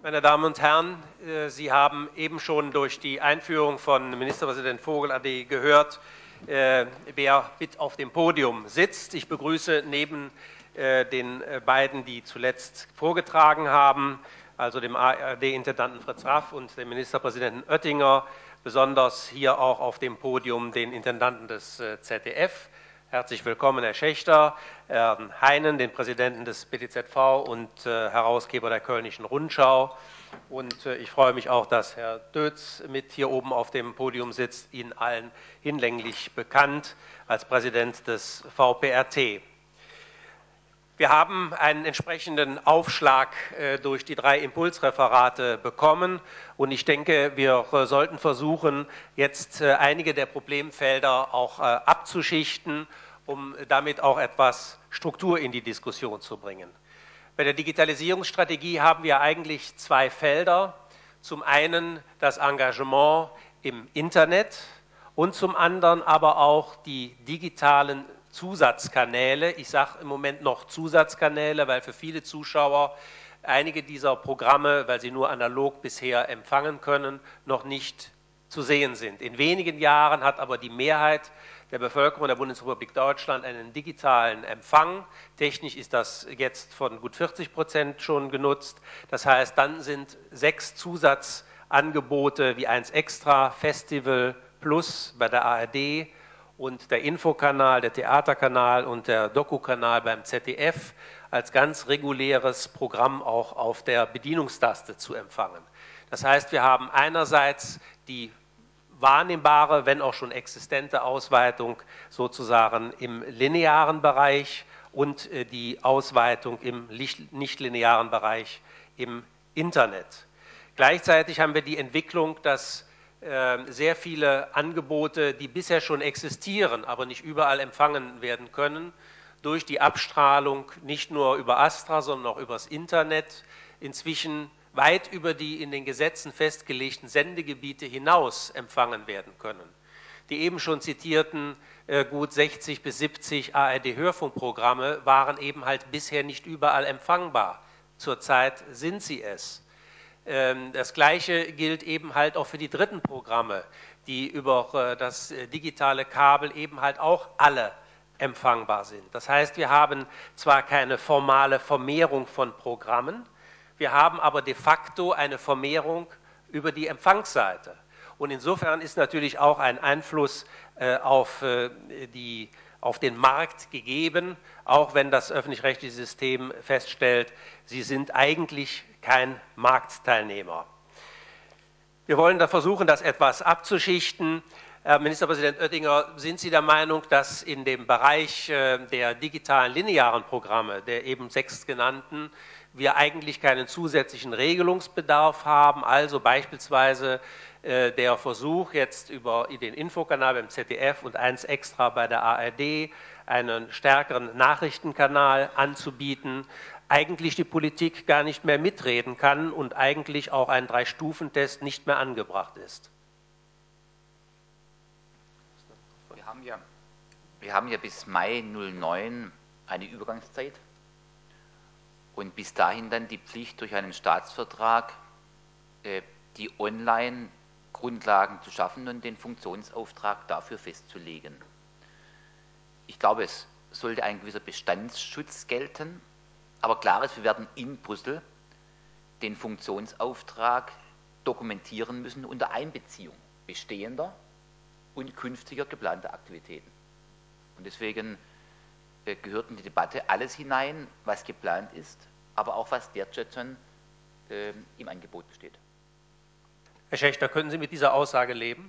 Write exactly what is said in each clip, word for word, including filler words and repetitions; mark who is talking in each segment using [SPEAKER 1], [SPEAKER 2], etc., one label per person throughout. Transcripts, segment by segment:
[SPEAKER 1] Meine Damen und Herren, Sie haben eben schon durch die Einführung von Ministerpräsident Vogel A D gehört, wer mit auf dem Podium sitzt. Ich begrüße neben den beiden, die zuletzt vorgetragen haben, also dem A R D-Intendanten Fritz Raff und dem Ministerpräsidenten Oettinger, besonders hier auch auf dem Podium den Intendanten des Z D F. Herzlich willkommen, Herr Schächter, Herrn Heinen, den Präsidenten des B D Z V und äh, Herausgeber der Kölnischen Rundschau. Und äh, ich freue mich auch, dass Herr Dötz mit hier oben auf dem Podium sitzt, Ihnen allen hinlänglich bekannt als Präsident des V P R T. Wir haben einen entsprechenden Aufschlag äh, durch die drei Impulsreferate bekommen und ich denke, wir äh, sollten versuchen, jetzt äh, einige der Problemfelder auch äh, abzuschichten, um damit auch etwas Struktur in die Diskussion zu bringen. Bei der Digitalisierungsstrategie haben wir eigentlich zwei Felder. Zum einen das Engagement im Internet und zum anderen aber auch die digitalen Zusatzkanäle. Ich sage im Moment noch Zusatzkanäle, weil für viele Zuschauer einige dieser Programme, weil sie nur analog bisher empfangen können, noch nicht zu sehen sind. In wenigen Jahren hat aber die Mehrheit der Bevölkerung der Bundesrepublik Deutschland einen digitalen Empfang. Technisch ist das jetzt von gut vierzig Prozent schon genutzt. Das heißt, dann sind sechs Zusatzangebote wie eins Extra, Festival Plus bei der A R D und der Infokanal, der Theaterkanal und der Doku-Kanal beim Z D F als ganz reguläres Programm auch auf der Bedienungstaste zu empfangen. Das heißt, wir haben einerseits die wahrnehmbare, wenn auch schon existente Ausweitung sozusagen im linearen Bereich und die Ausweitung im nichtlinearen Bereich im Internet. Gleichzeitig haben wir die Entwicklung, dass sehr viele Angebote, die bisher schon existieren, aber nicht überall empfangen werden können, durch die Abstrahlung nicht nur über Astra, sondern auch übers Internet inzwischen weit über die in den Gesetzen festgelegten Sendegebiete hinaus empfangen werden können. Die eben schon zitierten äh, gut sechzig bis siebzig A R D-Hörfunkprogramme waren eben halt bisher nicht überall empfangbar. Zurzeit sind sie es. Das Gleiche gilt eben halt auch für die dritten Programme, die über das digitale Kabel eben halt auch alle empfangbar sind. Das heißt, wir haben zwar keine formale Vermehrung von Programmen, wir haben aber de facto eine Vermehrung über die Empfangsseite. Und insofern ist natürlich auch ein Einfluss auf die auf den Markt gegeben, auch wenn das öffentlich-rechtliche System feststellt, sie sind eigentlich kein Marktteilnehmer. Wir wollen da versuchen, das etwas abzuschichten. Herr Ministerpräsident Oettinger, sind Sie der Meinung, dass in dem Bereich der digitalen linearen Programme, der eben sechs genannten, wir eigentlich keinen zusätzlichen Regelungsbedarf haben, also beispielsweise der Versuch, jetzt über den Infokanal beim Z D F und eins Extra bei der A R D einen stärkeren Nachrichtenkanal anzubieten, eigentlich die Politik gar nicht mehr mitreden kann und eigentlich auch ein Drei-Stufen-Test nicht mehr angebracht ist?
[SPEAKER 2] Wir haben ja, wir haben ja bis Mai null neun eine Übergangszeit und bis dahin dann die Pflicht durch einen Staatsvertrag, äh, die online Grundlagen zu schaffen und den Funktionsauftrag dafür festzulegen. Ich glaube, es sollte ein gewisser Bestandsschutz gelten, aber klar ist, wir werden in Brüssel den Funktionsauftrag dokumentieren müssen unter Einbeziehung bestehender und künftiger geplanter Aktivitäten. Und deswegen äh, gehört in die Debatte alles hinein, was geplant ist, aber auch was derzeit schon äh, im Angebot besteht.
[SPEAKER 1] Herr Schächter, können Sie mit dieser Aussage leben?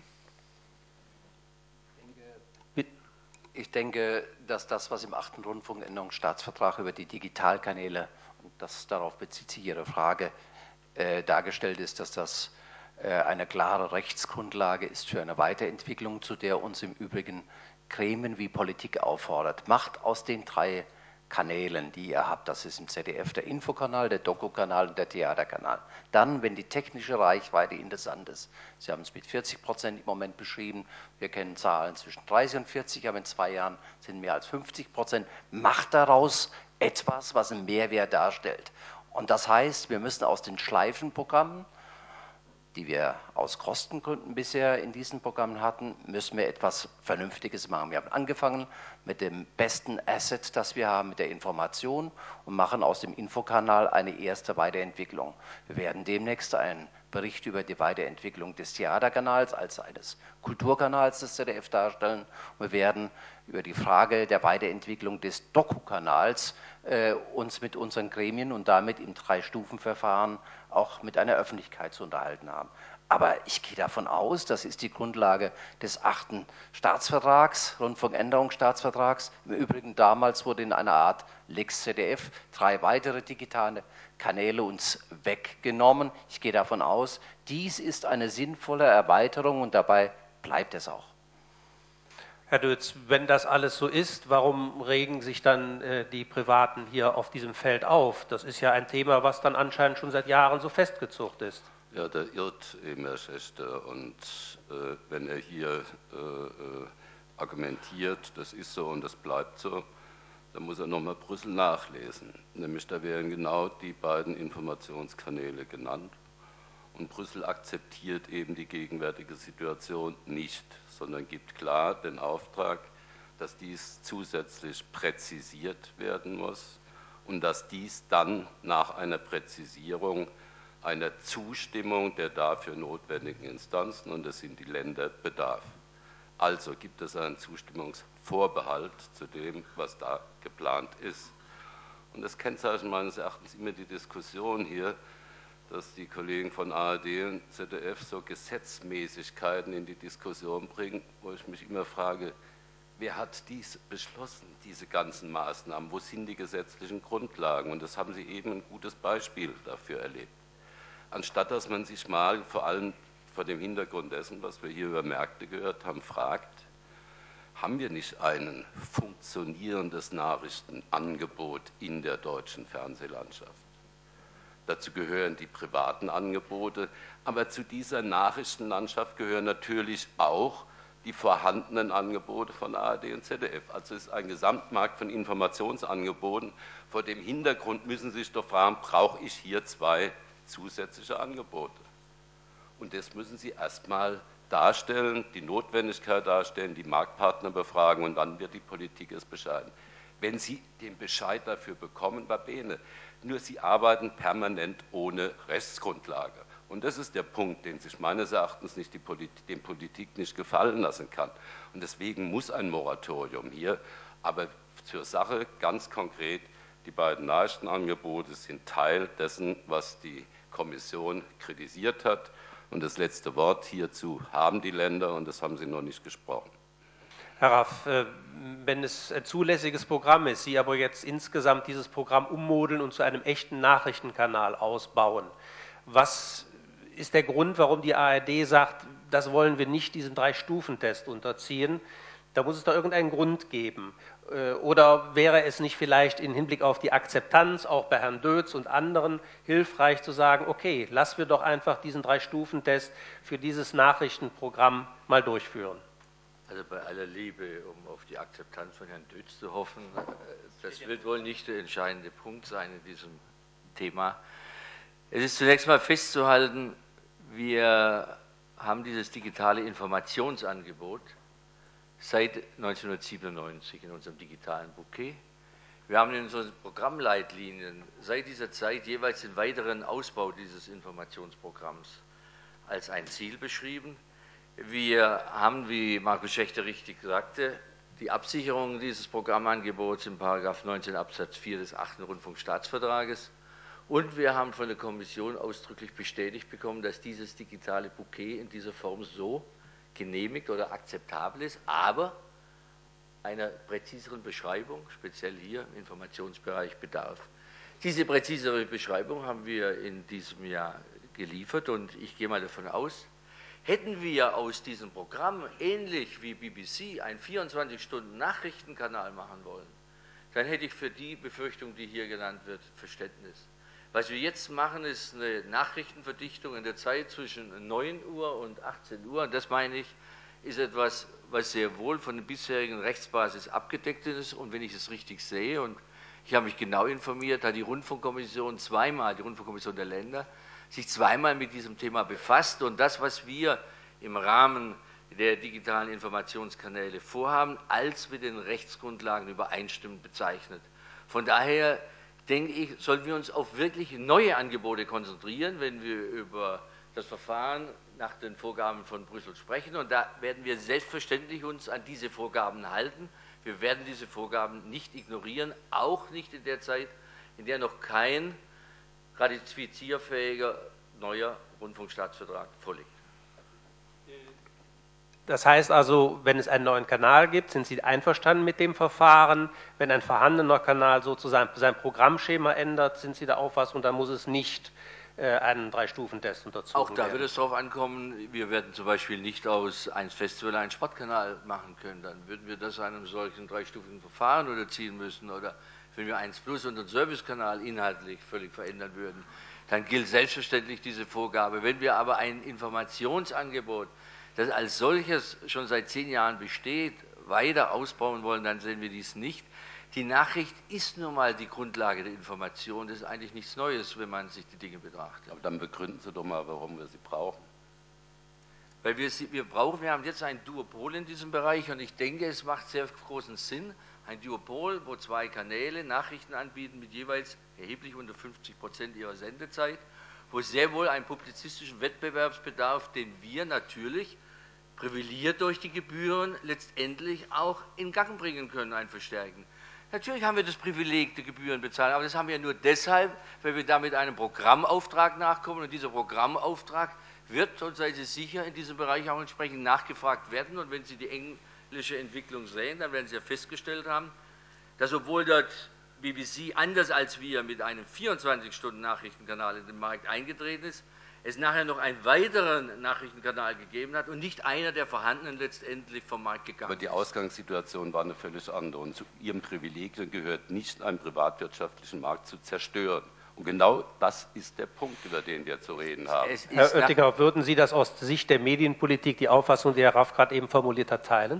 [SPEAKER 3] Ich denke, dass das, was im achten Rundfunkänderungsstaatsvertrag über die Digitalkanäle, und das, darauf bezieht sich Ihre Frage, äh, dargestellt ist, dass das äh, eine klare Rechtsgrundlage ist für eine Weiterentwicklung, zu der uns im Übrigen Gremien wie Politik auffordert. Macht aus den drei Kanälen, die ihr habt, das ist im Z D F der Infokanal, der Doku-Kanal und der Theaterkanal. Dann, wenn die technische Reichweite interessant ist, Sie haben es mit vierzig Prozent im Moment beschrieben, wir kennen Zahlen zwischen dreißig und vierzig, aber in zwei Jahren sind mehr als fünfzig Prozent, macht daraus etwas, was einen Mehrwert darstellt. Und das heißt, wir müssen aus den Schleifenprogrammen, die wir aus Kostengründen bisher in diesen Programmen hatten, müssen wir etwas Vernünftiges machen. Wir haben angefangen mit dem besten Asset, das wir haben, mit der Information, und machen aus dem Infokanal eine erste Weiterentwicklung. Wir werden demnächst einen Bericht über die Weiterentwicklung des Theaterkanals als eines Kulturkanals des Z D F darstellen. Und wir werden über die Frage der Weiterentwicklung des Doku-Kanals äh, uns mit unseren Gremien und damit im Drei-Stufen-Verfahren auch mit einer Öffentlichkeit zu unterhalten haben. Aber ich gehe davon aus, das ist die Grundlage des achten Staatsvertrags, Rundfunkänderungsstaatsvertrags. Im Übrigen damals wurde in einer Art Lex Z D F drei weitere digitale Kanäle uns weggenommen. Ich gehe davon aus, dies ist eine sinnvolle Erweiterung und dabei bleibt es auch.
[SPEAKER 1] Herr Dötz, wenn das alles so ist, warum regen sich dann äh, die Privaten hier auf diesem Feld auf? Das ist ja ein Thema, was dann anscheinend schon seit Jahren so festgezucht ist.
[SPEAKER 4] Ja, der irrt eben, Herr Schächter. Und äh, wenn er hier äh, äh, argumentiert, das ist so und das bleibt so, dann muss er nochmal Brüssel nachlesen. Nämlich da wären genau die beiden Informationskanäle genannt. Und Brüssel akzeptiert eben die gegenwärtige Situation nicht, sondern gibt klar den Auftrag, dass dies zusätzlich präzisiert werden muss und dass dies dann nach einer Präzisierung einer Zustimmung der dafür notwendigen Instanzen, und das sind die Länder, bedarf. Also gibt es einen Zustimmungsvorbehalt zu dem, was da geplant ist. Und das kennzeichnet meines Erachtens immer die Diskussion hier, dass die Kollegen von A R D und Z D F so Gesetzmäßigkeiten in die Diskussion bringen, wo ich mich immer frage, wer hat dies beschlossen, diese ganzen Maßnahmen? Wo sind die gesetzlichen Grundlagen? Und das haben Sie eben ein gutes Beispiel dafür erlebt. Anstatt dass man sich mal, vor allem vor dem Hintergrund dessen, was wir hier über Märkte gehört haben, fragt, haben wir nicht ein funktionierendes Nachrichtenangebot in der deutschen Fernsehlandschaft? Dazu gehören die privaten Angebote, aber zu dieser Nachrichtenlandschaft gehören natürlich auch die vorhandenen Angebote von A R D und Z D F. Also es ist ein Gesamtmarkt von Informationsangeboten. Vor dem Hintergrund müssen Sie sich doch fragen, brauche ich hier zwei zusätzliche Angebote? Und das müssen Sie erstmal darstellen, die Notwendigkeit darstellen, die Marktpartner befragen, und dann wird die Politik es bescheiden. Wenn Sie den Bescheid dafür bekommen, war bene. Nur Sie arbeiten permanent ohne Rechtsgrundlage. Und das ist der Punkt, den sich meines Erachtens nicht die Politik, den Politik nicht gefallen lassen kann. Und deswegen muss ein Moratorium hier, aber zur Sache ganz konkret, die beiden Nachrichtenangebote sind Teil dessen, was die Kommission kritisiert hat. Und das letzte Wort hierzu haben die Länder, und das haben Sie noch nicht gesprochen.
[SPEAKER 1] Herr Raff, wenn es ein zulässiges Programm ist, Sie aber jetzt insgesamt dieses Programm ummodeln und zu einem echten Nachrichtenkanal ausbauen, was ist der Grund, warum die A R D sagt, das wollen wir nicht diesem Drei-Stufen-Test unterziehen? Da muss es doch irgendeinen Grund geben. Oder wäre es nicht vielleicht im Hinblick auf die Akzeptanz, auch bei Herrn Dötz und anderen, hilfreich zu sagen, okay, lassen wir doch einfach diesen Drei-Stufen-Test für dieses Nachrichtenprogramm mal durchführen?
[SPEAKER 5] Also bei aller Liebe, um auf die Akzeptanz von Herrn Dötz zu hoffen, das wird wohl nicht der entscheidende Punkt sein in diesem Thema. Es ist zunächst mal festzuhalten, wir haben dieses digitale Informationsangebot seit neunzehnhundertsiebenundneunzig in unserem digitalen Bouquet. Wir haben in unseren Programmleitlinien seit dieser Zeit jeweils den weiteren Ausbau dieses Informationsprogramms als ein Ziel beschrieben. Wir haben, wie Markus Schächter richtig sagte, die Absicherung dieses Programmangebots in Paragraph neunzehn Absatz vier des achten Rundfunkstaatsvertrages, und wir haben von der Kommission ausdrücklich bestätigt bekommen, dass dieses digitale Bouquet in dieser Form so genehmigt oder akzeptabel ist, aber einer präziseren Beschreibung, speziell hier im Informationsbereich, bedarf. Diese präzisere Beschreibung haben wir in diesem Jahr geliefert, und ich gehe mal davon aus, hätten wir aus diesem Programm, ähnlich wie B B C, einen vierundzwanzig Stunden Nachrichtenkanal machen wollen, dann hätte ich für die Befürchtung, die hier genannt wird, Verständnis. Was wir jetzt machen, ist eine Nachrichtenverdichtung in der Zeit zwischen neun Uhr und achtzehn Uhr. Und das, meine ich, ist etwas, was sehr wohl von der bisherigen Rechtsbasis abgedeckt ist. Und wenn ich es richtig sehe, und Ich habe mich genau informiert, hat die Rundfunkkommission zweimal, die Rundfunkkommission der Länder, sich zweimal mit diesem Thema befasst und das, was wir im Rahmen der digitalen Informationskanäle vorhaben, als mit den Rechtsgrundlagen übereinstimmend bezeichnet. Von daher denke ich, sollten wir uns auf wirklich neue Angebote konzentrieren, wenn wir über das Verfahren nach den Vorgaben von Brüssel sprechen. Und da werden wir selbstverständlich uns an diese Vorgaben halten. Wir werden diese Vorgaben nicht ignorieren, auch nicht in der Zeit, in der noch kein ratifizierfähiger neuer Rundfunkstaatsvertrag vorliegt.
[SPEAKER 1] Das heißt also, wenn es einen neuen Kanal gibt, sind Sie einverstanden mit dem Verfahren? Wenn ein vorhandener Kanal sozusagen sein Programmschema ändert, sind Sie da auffassung, dann muss es nicht äh, einen Drei-Stufen-Test unterzogen
[SPEAKER 5] werden? Auch da
[SPEAKER 1] werden?
[SPEAKER 5] wird es darauf ankommen, wir werden zum Beispiel nicht aus einem Festival einen Sportkanal machen können. Dann würden wir das einem solchen dreistufigen Verfahren unterziehen müssen. Oder wenn wir eins Plus und einen Servicekanal inhaltlich völlig verändern würden, dann gilt selbstverständlich diese Vorgabe. Wenn wir aber ein Informationsangebot, das als solches schon seit zehn Jahren besteht, weiter ausbauen wollen, dann sehen wir dies nicht. Die Nachricht ist nun mal die Grundlage der Information. Das ist eigentlich nichts Neues, wenn man sich die Dinge betrachtet.
[SPEAKER 4] Aber dann begründen Sie doch mal, warum wir sie brauchen.
[SPEAKER 5] Weil wir sie wir brauchen, wir haben jetzt ein Duopol in diesem Bereich und ich denke, es macht sehr großen Sinn, ein Duopol, wo zwei Kanäle Nachrichten anbieten mit jeweils erheblich unter fünfzig Prozent ihrer Sendezeit, wo sehr wohl einen publizistischen Wettbewerbsbedarf, den wir natürlich privilegiert durch die Gebühren letztendlich auch in Gang bringen können, ein Verstärken. Natürlich haben wir das Privileg, die Gebühren bezahlen, aber das haben wir nur deshalb, weil wir damit einem Programmauftrag nachkommen und dieser Programmauftrag wird, und seien Sie sicher, in diesem Bereich auch entsprechend nachgefragt werden. Und wenn Sie die englische Entwicklung sehen, dann werden Sie ja festgestellt haben, dass obwohl dort B B C anders als wir mit einem vierundzwanzig-Stunden-Nachrichtenkanal in den Markt eingetreten ist, es nachher noch einen weiteren Nachrichtenkanal gegeben hat und nicht einer der vorhandenen letztendlich vom Markt gegangen ist.
[SPEAKER 4] Aber die Ausgangssituation war eine völlig andere und zu Ihrem Privileg gehört nicht, einen privatwirtschaftlichen Markt zu zerstören. Und genau das ist der Punkt, über den wir zu reden haben.
[SPEAKER 1] Herr Oettinger, würden Sie das aus Sicht der Medienpolitik, die Auffassung, die Herr Raff gerade eben formuliert hat, teilen?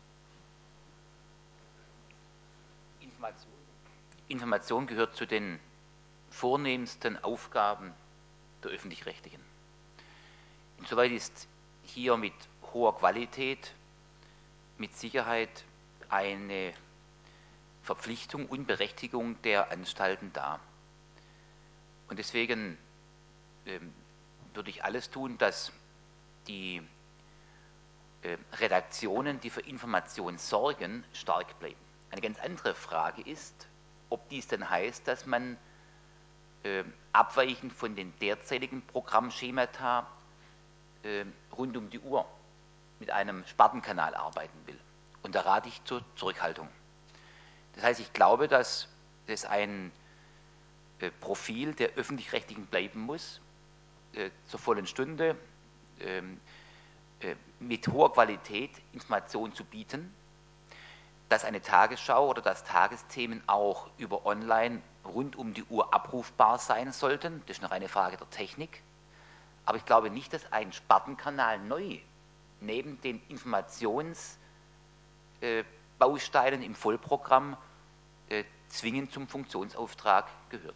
[SPEAKER 2] Information. Information gehört zu den vornehmsten Aufgaben der Öffentlich-Rechtlichen. Insoweit ist hier mit hoher Qualität mit Sicherheit eine Verpflichtung und Berechtigung der Anstalten da. Und deswegen ähm, würde ich alles tun, dass die äh, Redaktionen, die für Information sorgen, stark bleiben. Eine ganz andere Frage ist, ob dies denn heißt, dass man äh, abweichend von den derzeitigen Programmschemata äh, rund um die Uhr mit einem Spartenkanal arbeiten will. Und da rate ich zur Zurückhaltung. Das heißt, ich glaube, dass es ein äh, Profil der Öffentlich-Rechtlichen bleiben muss, äh, zur vollen Stunde, äh, äh, mit hoher Qualität Informationen zu bieten, dass eine Tagesschau oder dass Tagesthemen auch über online rund um die Uhr abrufbar sein sollten. Das ist eine reine Frage der Technik. Aber ich glaube nicht, dass ein Spartenkanal neu neben den Informationsbausteinen äh, im Vollprogramm äh, zwingend zum Funktionsauftrag gehört.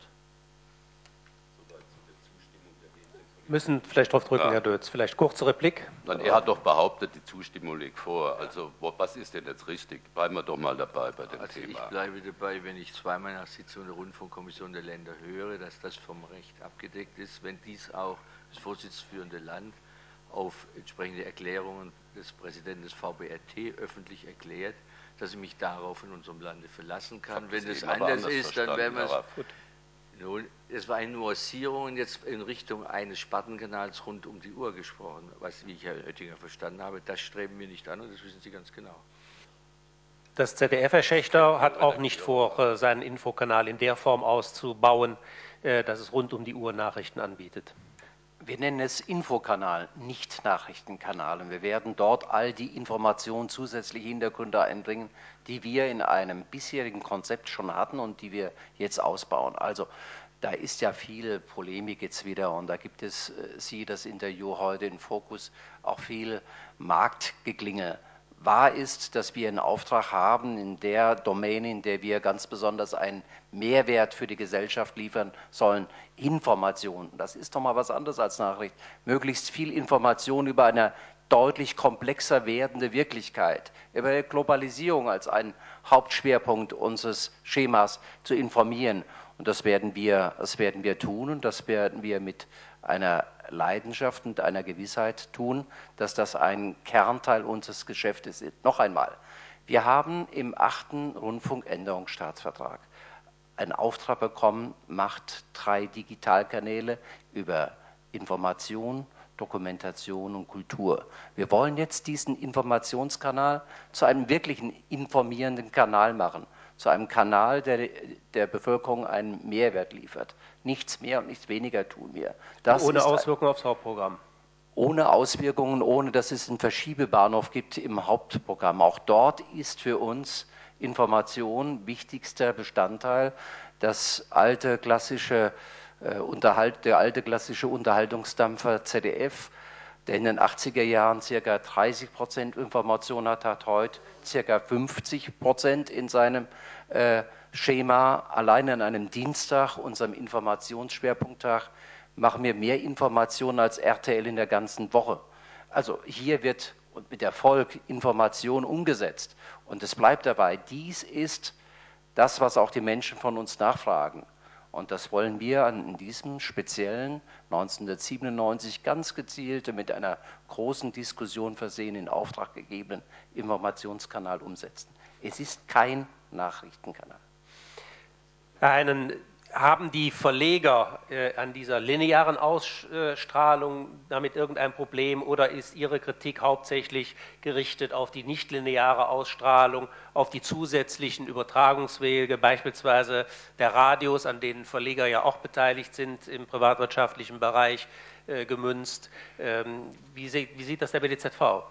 [SPEAKER 1] Müssen vielleicht darauf drücken, ja. Herr Dötz. Vielleicht kurze Replik.
[SPEAKER 4] Nein, er hat doch behauptet, die Zustimmung liegt vor. Also was ist denn jetzt richtig? Bleiben wir doch mal dabei bei dem
[SPEAKER 5] also
[SPEAKER 4] Thema.
[SPEAKER 5] Ich bleibe dabei, wenn ich zweimal nach Sitzung der Rundfunkkommission der Länder höre, dass das vom Recht abgedeckt ist, wenn dies auch das vorsitzführende Land auf entsprechende Erklärungen des Präsidenten des V B R T öffentlich erklärt, dass ich mich darauf in unserem Lande verlassen kann. Wenn das anders ist, dann werden wir es... Nun, es war eine Nuancierung jetzt in Richtung eines Spartenkanals rund um die Uhr gesprochen, was, wie ich Herr Oettinger verstanden habe, das streben wir nicht an und das wissen Sie ganz genau.
[SPEAKER 1] Das Z D F, Herr Schächter, hat auch nicht vor, seinen Infokanal in der Form auszubauen, dass es rund um die Uhr Nachrichten anbietet.
[SPEAKER 3] Wir nennen es Infokanal, nicht Nachrichtenkanal. Und wir werden dort all die Informationen, zusätzliche Hintergründe einbringen, die wir in einem bisherigen Konzept schon hatten und die wir jetzt ausbauen. Also da ist ja viel Polemik jetzt wieder und da gibt es, Sie, das Interview heute in Fokus, auch viel Marktgeklinge. Wahr ist, dass wir einen Auftrag haben in der Domäne, in der wir ganz besonders einen Mehrwert für die Gesellschaft liefern sollen, Information. Das ist doch mal was anderes als Nachricht. Möglichst viel Information über eine deutlich komplexer werdende Wirklichkeit, über die Globalisierung als einen Hauptschwerpunkt unseres Schemas zu informieren. Und das werden wir, das werden wir tun und das werden wir mit einer Leidenschaft und einer Gewissheit tun, dass das ein Kernteil unseres Geschäftes ist. Noch einmal, wir haben im achten Rundfunkänderungsstaatsvertrag einen Auftrag bekommen, macht drei Digitalkanäle über Information, Dokumentation und Kultur. Wir wollen jetzt diesen Informationskanal zu einem wirklichen informierenden Kanal machen, zu einem Kanal, der der Bevölkerung einen Mehrwert liefert. Nichts mehr und nichts weniger tun wir.
[SPEAKER 1] Das ohne Auswirkungen aufs Hauptprogramm.
[SPEAKER 3] Ohne Auswirkungen, ohne dass es einen Verschiebebahnhof gibt im Hauptprogramm. Auch dort ist für uns Information wichtigster Bestandteil. Das alte klassische äh, Unterhalt, der alte klassische Unterhaltungsdampfer Z D F, der in den achtziger Jahren ca. dreißig Prozent Information hat, hat heute ca. fünfzig Prozent in seinem äh, Schema. Allein an einem Dienstag, unserem Informationsschwerpunkttag, machen wir mehr Informationen als R T L in der ganzen Woche. Also hier wird mit Erfolg Information umgesetzt. Und es bleibt dabei, dies ist das, was auch die Menschen von uns nachfragen. Und das wollen wir in diesem speziellen neunzehnhundertsiebenundneunzig ganz gezielte, mit einer großen Diskussion versehen, in Auftrag gegebenen Informationskanal umsetzen. Es ist kein Nachrichtenkanal.
[SPEAKER 1] Einen Haben die Verleger äh, an dieser linearen Ausstrahlung damit irgendein Problem oder ist Ihre Kritik hauptsächlich gerichtet auf die nichtlineare Ausstrahlung, auf die zusätzlichen Übertragungswege, beispielsweise der Radios, an denen Verleger ja auch beteiligt sind im privatwirtschaftlichen Bereich, äh, gemünzt? Ähm, wie, sie, wie sieht das der B D Z V?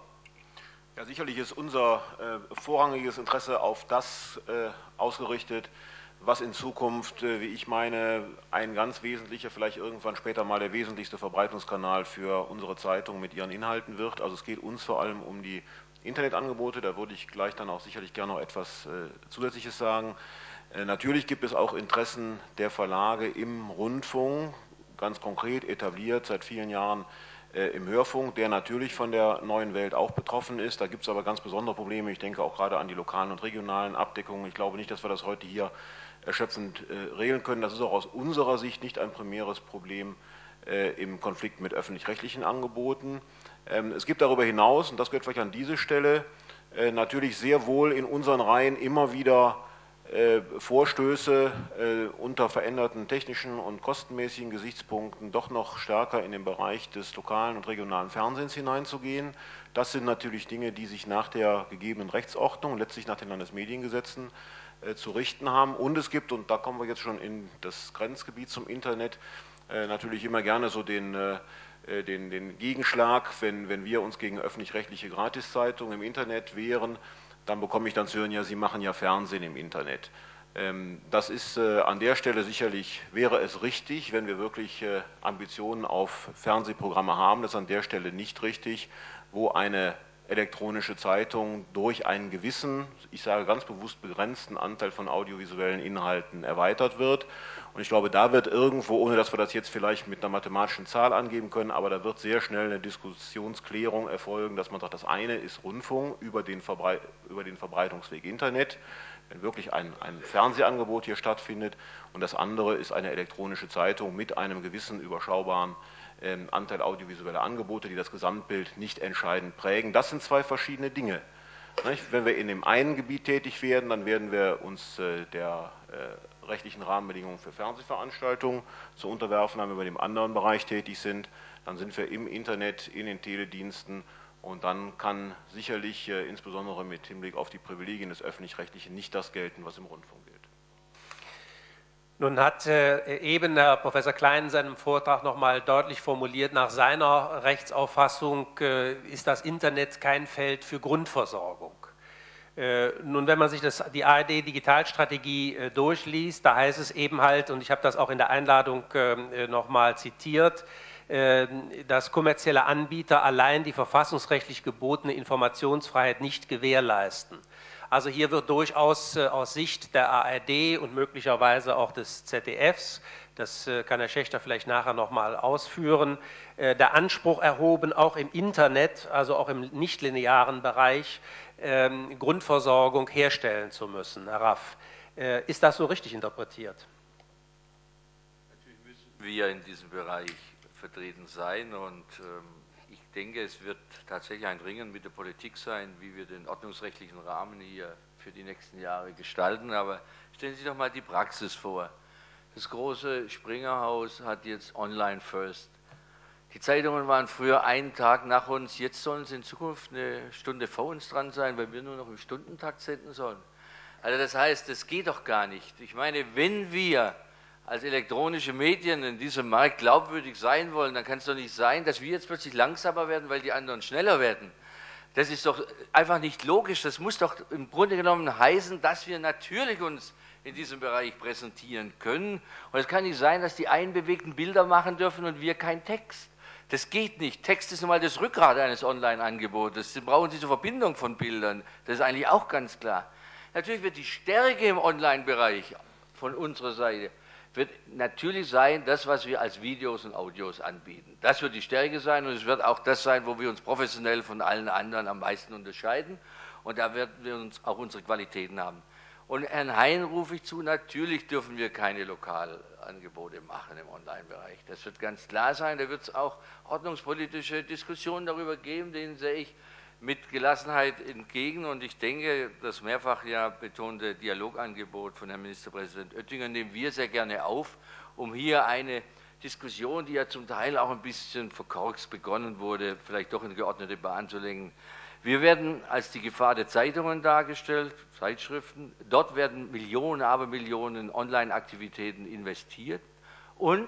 [SPEAKER 6] Ja, sicherlich ist unser äh, vorrangiges Interesse auf das äh, ausgerichtet, was in Zukunft, wie ich meine, ein ganz wesentlicher, vielleicht irgendwann später mal der wesentlichste Verbreitungskanal für unsere Zeitung mit ihren Inhalten wird. Also es geht uns vor allem um die Internetangebote, da würde ich gleich dann auch sicherlich gerne noch etwas äh, Zusätzliches sagen. Äh, natürlich gibt es auch Interessen der Verlage im Rundfunk, ganz konkret etabliert seit vielen Jahren äh, im Hörfunk, der natürlich von der neuen Welt auch betroffen ist. Da gibt es aber ganz besondere Probleme. Ich denke auch gerade an die lokalen und regionalen Abdeckungen. Ich glaube nicht, dass wir das heute hier erschöpfend äh, regeln können. Das ist auch aus unserer Sicht nicht ein primäres Problem äh, im Konflikt mit öffentlich-rechtlichen Angeboten. Ähm, es gibt darüber hinaus, und das gehört vielleicht an diese Stelle, äh, natürlich sehr wohl in unseren Reihen immer wieder äh, Vorstöße äh, unter veränderten technischen und kostenmäßigen Gesichtspunkten doch noch stärker in den Bereich des lokalen und regionalen Fernsehens hineinzugehen. Das sind natürlich Dinge, die sich nach der gegebenen Rechtsordnung, letztlich nach den Landesmediengesetzen, zu richten haben. Und es gibt, und da kommen wir jetzt schon in das Grenzgebiet zum Internet, äh, natürlich immer gerne so den, äh, den, den Gegenschlag, wenn, wenn wir uns gegen öffentlich-rechtliche Gratiszeitungen im Internet wehren, dann bekomme ich dann zu hören, ja, Sie machen ja Fernsehen im Internet. Ähm, das ist äh, an der Stelle sicherlich, wäre es richtig, wenn wir wirklich äh, Ambitionen auf Fernsehprogramme haben, das ist an der Stelle nicht richtig, wo eine elektronische Zeitung durch einen gewissen, ich sage ganz bewusst begrenzten Anteil von audiovisuellen Inhalten erweitert wird. Und ich glaube, da wird irgendwo, ohne dass wir das jetzt vielleicht mit einer mathematischen Zahl angeben können, aber da wird sehr schnell eine Diskussionsklärung erfolgen, dass man sagt, das eine ist Rundfunk über den, Verbrei über den Verbreitungsweg Internet, wenn wirklich ein, ein Fernsehangebot hier stattfindet, und das andere ist eine elektronische Zeitung mit einem gewissen überschaubaren Anteil audiovisueller Angebote, die das Gesamtbild nicht entscheidend prägen. Das sind zwei verschiedene Dinge. Wenn wir in dem einen Gebiet tätig werden, dann werden wir uns der rechtlichen Rahmenbedingungen für Fernsehveranstaltungen zu unterwerfen haben. Wenn wir in dem anderen Bereich tätig sind, dann sind wir im Internet, in den Telediensten, und dann kann sicherlich insbesondere mit Hinblick auf die Privilegien des Öffentlich-Rechtlichen nicht das gelten, was im Rundfunk gilt.
[SPEAKER 1] Nun hat äh, eben Herr Professor Klein in seinem Vortrag nochmal deutlich formuliert, nach seiner Rechtsauffassung äh, ist das Internet kein Feld für Grundversorgung. Äh, nun, wenn man sich das, die A R D-Digitalstrategie äh, durchliest, da heißt es eben halt, und ich habe das auch in der Einladung äh, nochmal zitiert, dass kommerzielle Anbieter allein die verfassungsrechtlich gebotene Informationsfreiheit nicht gewährleisten. Also hier wird durchaus aus Sicht der A R D und möglicherweise auch des Z D Fs, das kann Herr Schächter vielleicht nachher noch mal ausführen, der Anspruch erhoben, auch im Internet, also auch im nichtlinearen Bereich, Grundversorgung herstellen zu müssen. Herr Raff, ist das so richtig interpretiert?
[SPEAKER 5] Natürlich müssen wir in diesem Bereich vertreten sein und ähm, ich denke, es wird tatsächlich ein Ringen mit der Politik sein, wie wir den ordnungsrechtlichen Rahmen hier für die nächsten Jahre gestalten. Aber stellen Sie sich doch mal die Praxis vor. Das große Springerhaus hat jetzt Online First. Die Zeitungen waren früher einen Tag nach uns, jetzt sollen sie in Zukunft eine Stunde vor uns dran sein, weil wir nur noch im Stundentakt senden sollen. Also das heißt, das geht doch gar nicht. Ich meine, wenn wir als elektronische Medien in diesem Markt glaubwürdig sein wollen, dann kann es doch nicht sein, dass wir jetzt plötzlich langsamer werden, weil die anderen schneller werden. Das ist doch einfach nicht logisch. Das muss doch im Grunde genommen heißen, dass wir natürlich uns in diesem Bereich präsentieren können. Und es kann nicht sein, dass die einen bewegten Bilder machen dürfen und wir keinen Text. Das geht nicht. Text ist nun mal das Rückgrat eines Online-Angebotes. Sie brauchen diese Verbindung von Bildern. Das ist eigentlich auch ganz klar. Natürlich wird die Stärke im Online-Bereich von unserer Seite wird natürlich sein, das, was wir als Videos und Audios anbieten. Das wird die Stärke sein und es wird auch das sein, wo wir uns professionell von allen anderen am meisten unterscheiden. Und da werden wir uns auch unsere Qualitäten haben. Und Herrn Hein rufe ich zu, natürlich dürfen wir keine Lokalangebote machen im Online-Bereich. Das wird ganz klar sein. Da wird es auch ordnungspolitische Diskussionen darüber geben, denen sehe ich mit Gelassenheit entgegen. Und ich denke, das mehrfach ja betonte Dialogangebot von Herrn Ministerpräsident Oettinger nehmen wir sehr gerne auf, um hier eine Diskussion, die ja zum Teil auch ein bisschen verkorkst begonnen wurde, vielleicht doch in geordnete Bahn zu lenken. Wir werden als die Gefahr der Zeitungen dargestellt, Zeitschriften. Dort werden Millionen, Abermillionen Online-Aktivitäten investiert und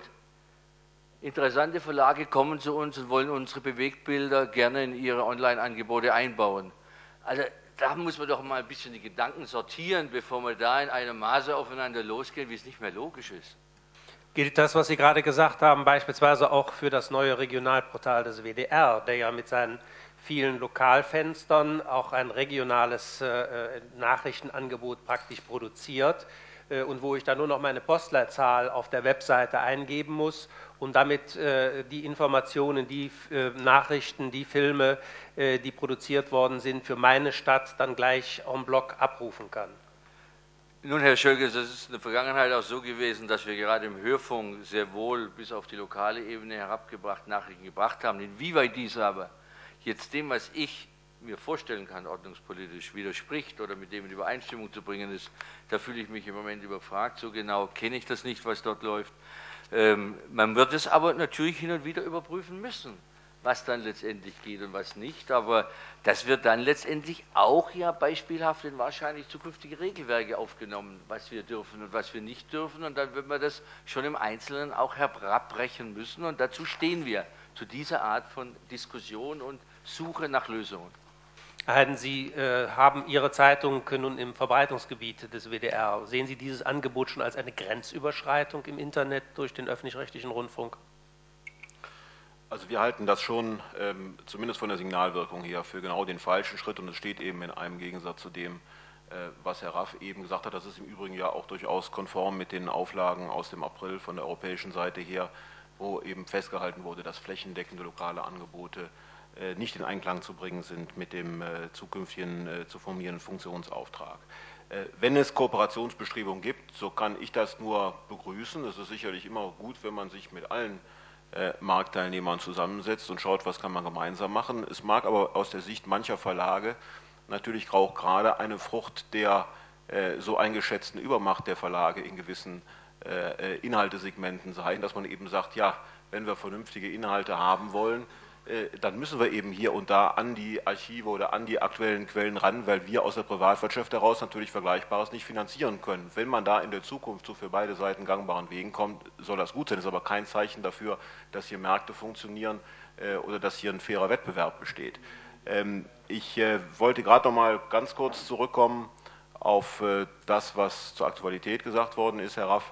[SPEAKER 5] interessante Verlage kommen zu uns und wollen unsere Bewegtbilder gerne in ihre Online-Angebote einbauen. Also da muss man doch mal ein bisschen die Gedanken sortieren, bevor wir da in einem Maße aufeinander losgehen, wie es nicht mehr logisch ist.
[SPEAKER 1] Gilt das, was Sie gerade gesagt haben, beispielsweise auch für das neue Regionalportal des W D R, der ja mit seinen vielen Lokalfenstern auch ein regionales äh, Nachrichtenangebot praktisch produziert äh, und wo ich dann nur noch meine Postleitzahl auf der Webseite eingeben muss und damit äh, die Informationen, die äh, Nachrichten, die Filme, äh, die produziert worden sind, für meine Stadt dann gleich en bloc abrufen kann.
[SPEAKER 5] Nun, Herr Schölkes, das ist in der Vergangenheit auch so gewesen, dass wir gerade im Hörfunk sehr wohl bis auf die lokale Ebene herabgebracht Nachrichten gebracht haben. Inwieweit dies aber jetzt dem, was ich mir vorstellen kann, ordnungspolitisch widerspricht oder mit dem in Übereinstimmung zu bringen ist, da fühle ich mich im Moment überfragt. So genau kenne ich das nicht, was dort läuft. Ähm, man wird es aber natürlich hin und wieder überprüfen müssen, was dann letztendlich geht und was nicht. Aber das wird dann letztendlich auch ja beispielhaft in wahrscheinlich zukünftige Regelwerke aufgenommen, was wir dürfen und was wir nicht dürfen. Und dann wird man das schon im Einzelnen auch herabbrechen müssen. Und dazu stehen wir, zu dieser Art von Diskussion und Suche nach Lösungen.
[SPEAKER 1] Herr Heiden, Sie äh, haben Ihre Zeitung nun im Verbreitungsgebiet des W D R. Sehen Sie dieses Angebot schon als eine Grenzüberschreitung im Internet durch den öffentlich-rechtlichen Rundfunk?
[SPEAKER 6] Also wir halten das schon, ähm, zumindest von der Signalwirkung her, für genau den falschen Schritt und es steht eben in einem Gegensatz zu dem, äh, was Herr Raff eben gesagt hat. Das ist im Übrigen ja auch durchaus konform mit den Auflagen aus dem April von der europäischen Seite her, wo eben festgehalten wurde, dass flächendeckende lokale Angebote äh, nicht in Einklang zu bringen sind mit dem äh, zukünftigen äh, zu formierenden Funktionsauftrag. Äh, wenn es Kooperationsbestrebungen gibt, so kann ich das nur begrüßen. Es ist sicherlich immer gut, wenn man sich mit allen Marktteilnehmern zusammensetzt und schaut, was kann man gemeinsam machen. Es mag aber aus der Sicht mancher Verlage natürlich auch gerade eine Frucht der äh, so eingeschätzten Übermacht der Verlage in gewissen äh, Inhaltesegmenten sein, dass man eben sagt, ja, wenn wir vernünftige Inhalte haben wollen, äh, dann müssen wir eben hier und da an die Archive oder an die aktuellen Quellen ran, weil wir aus der Privatwirtschaft heraus natürlich Vergleichbares nicht finanzieren können. Wenn man da in der Zukunft so für beide Seiten gangbaren Wegen kommt, soll das gut sein. Das ist aber kein Zeichen dafür, dass hier Märkte funktionieren äh, oder dass hier ein fairer Wettbewerb besteht. Ähm, ich äh, wollte gerade noch mal ganz kurz zurückkommen auf äh, das, was zur Aktualität gesagt worden ist, Herr Raff.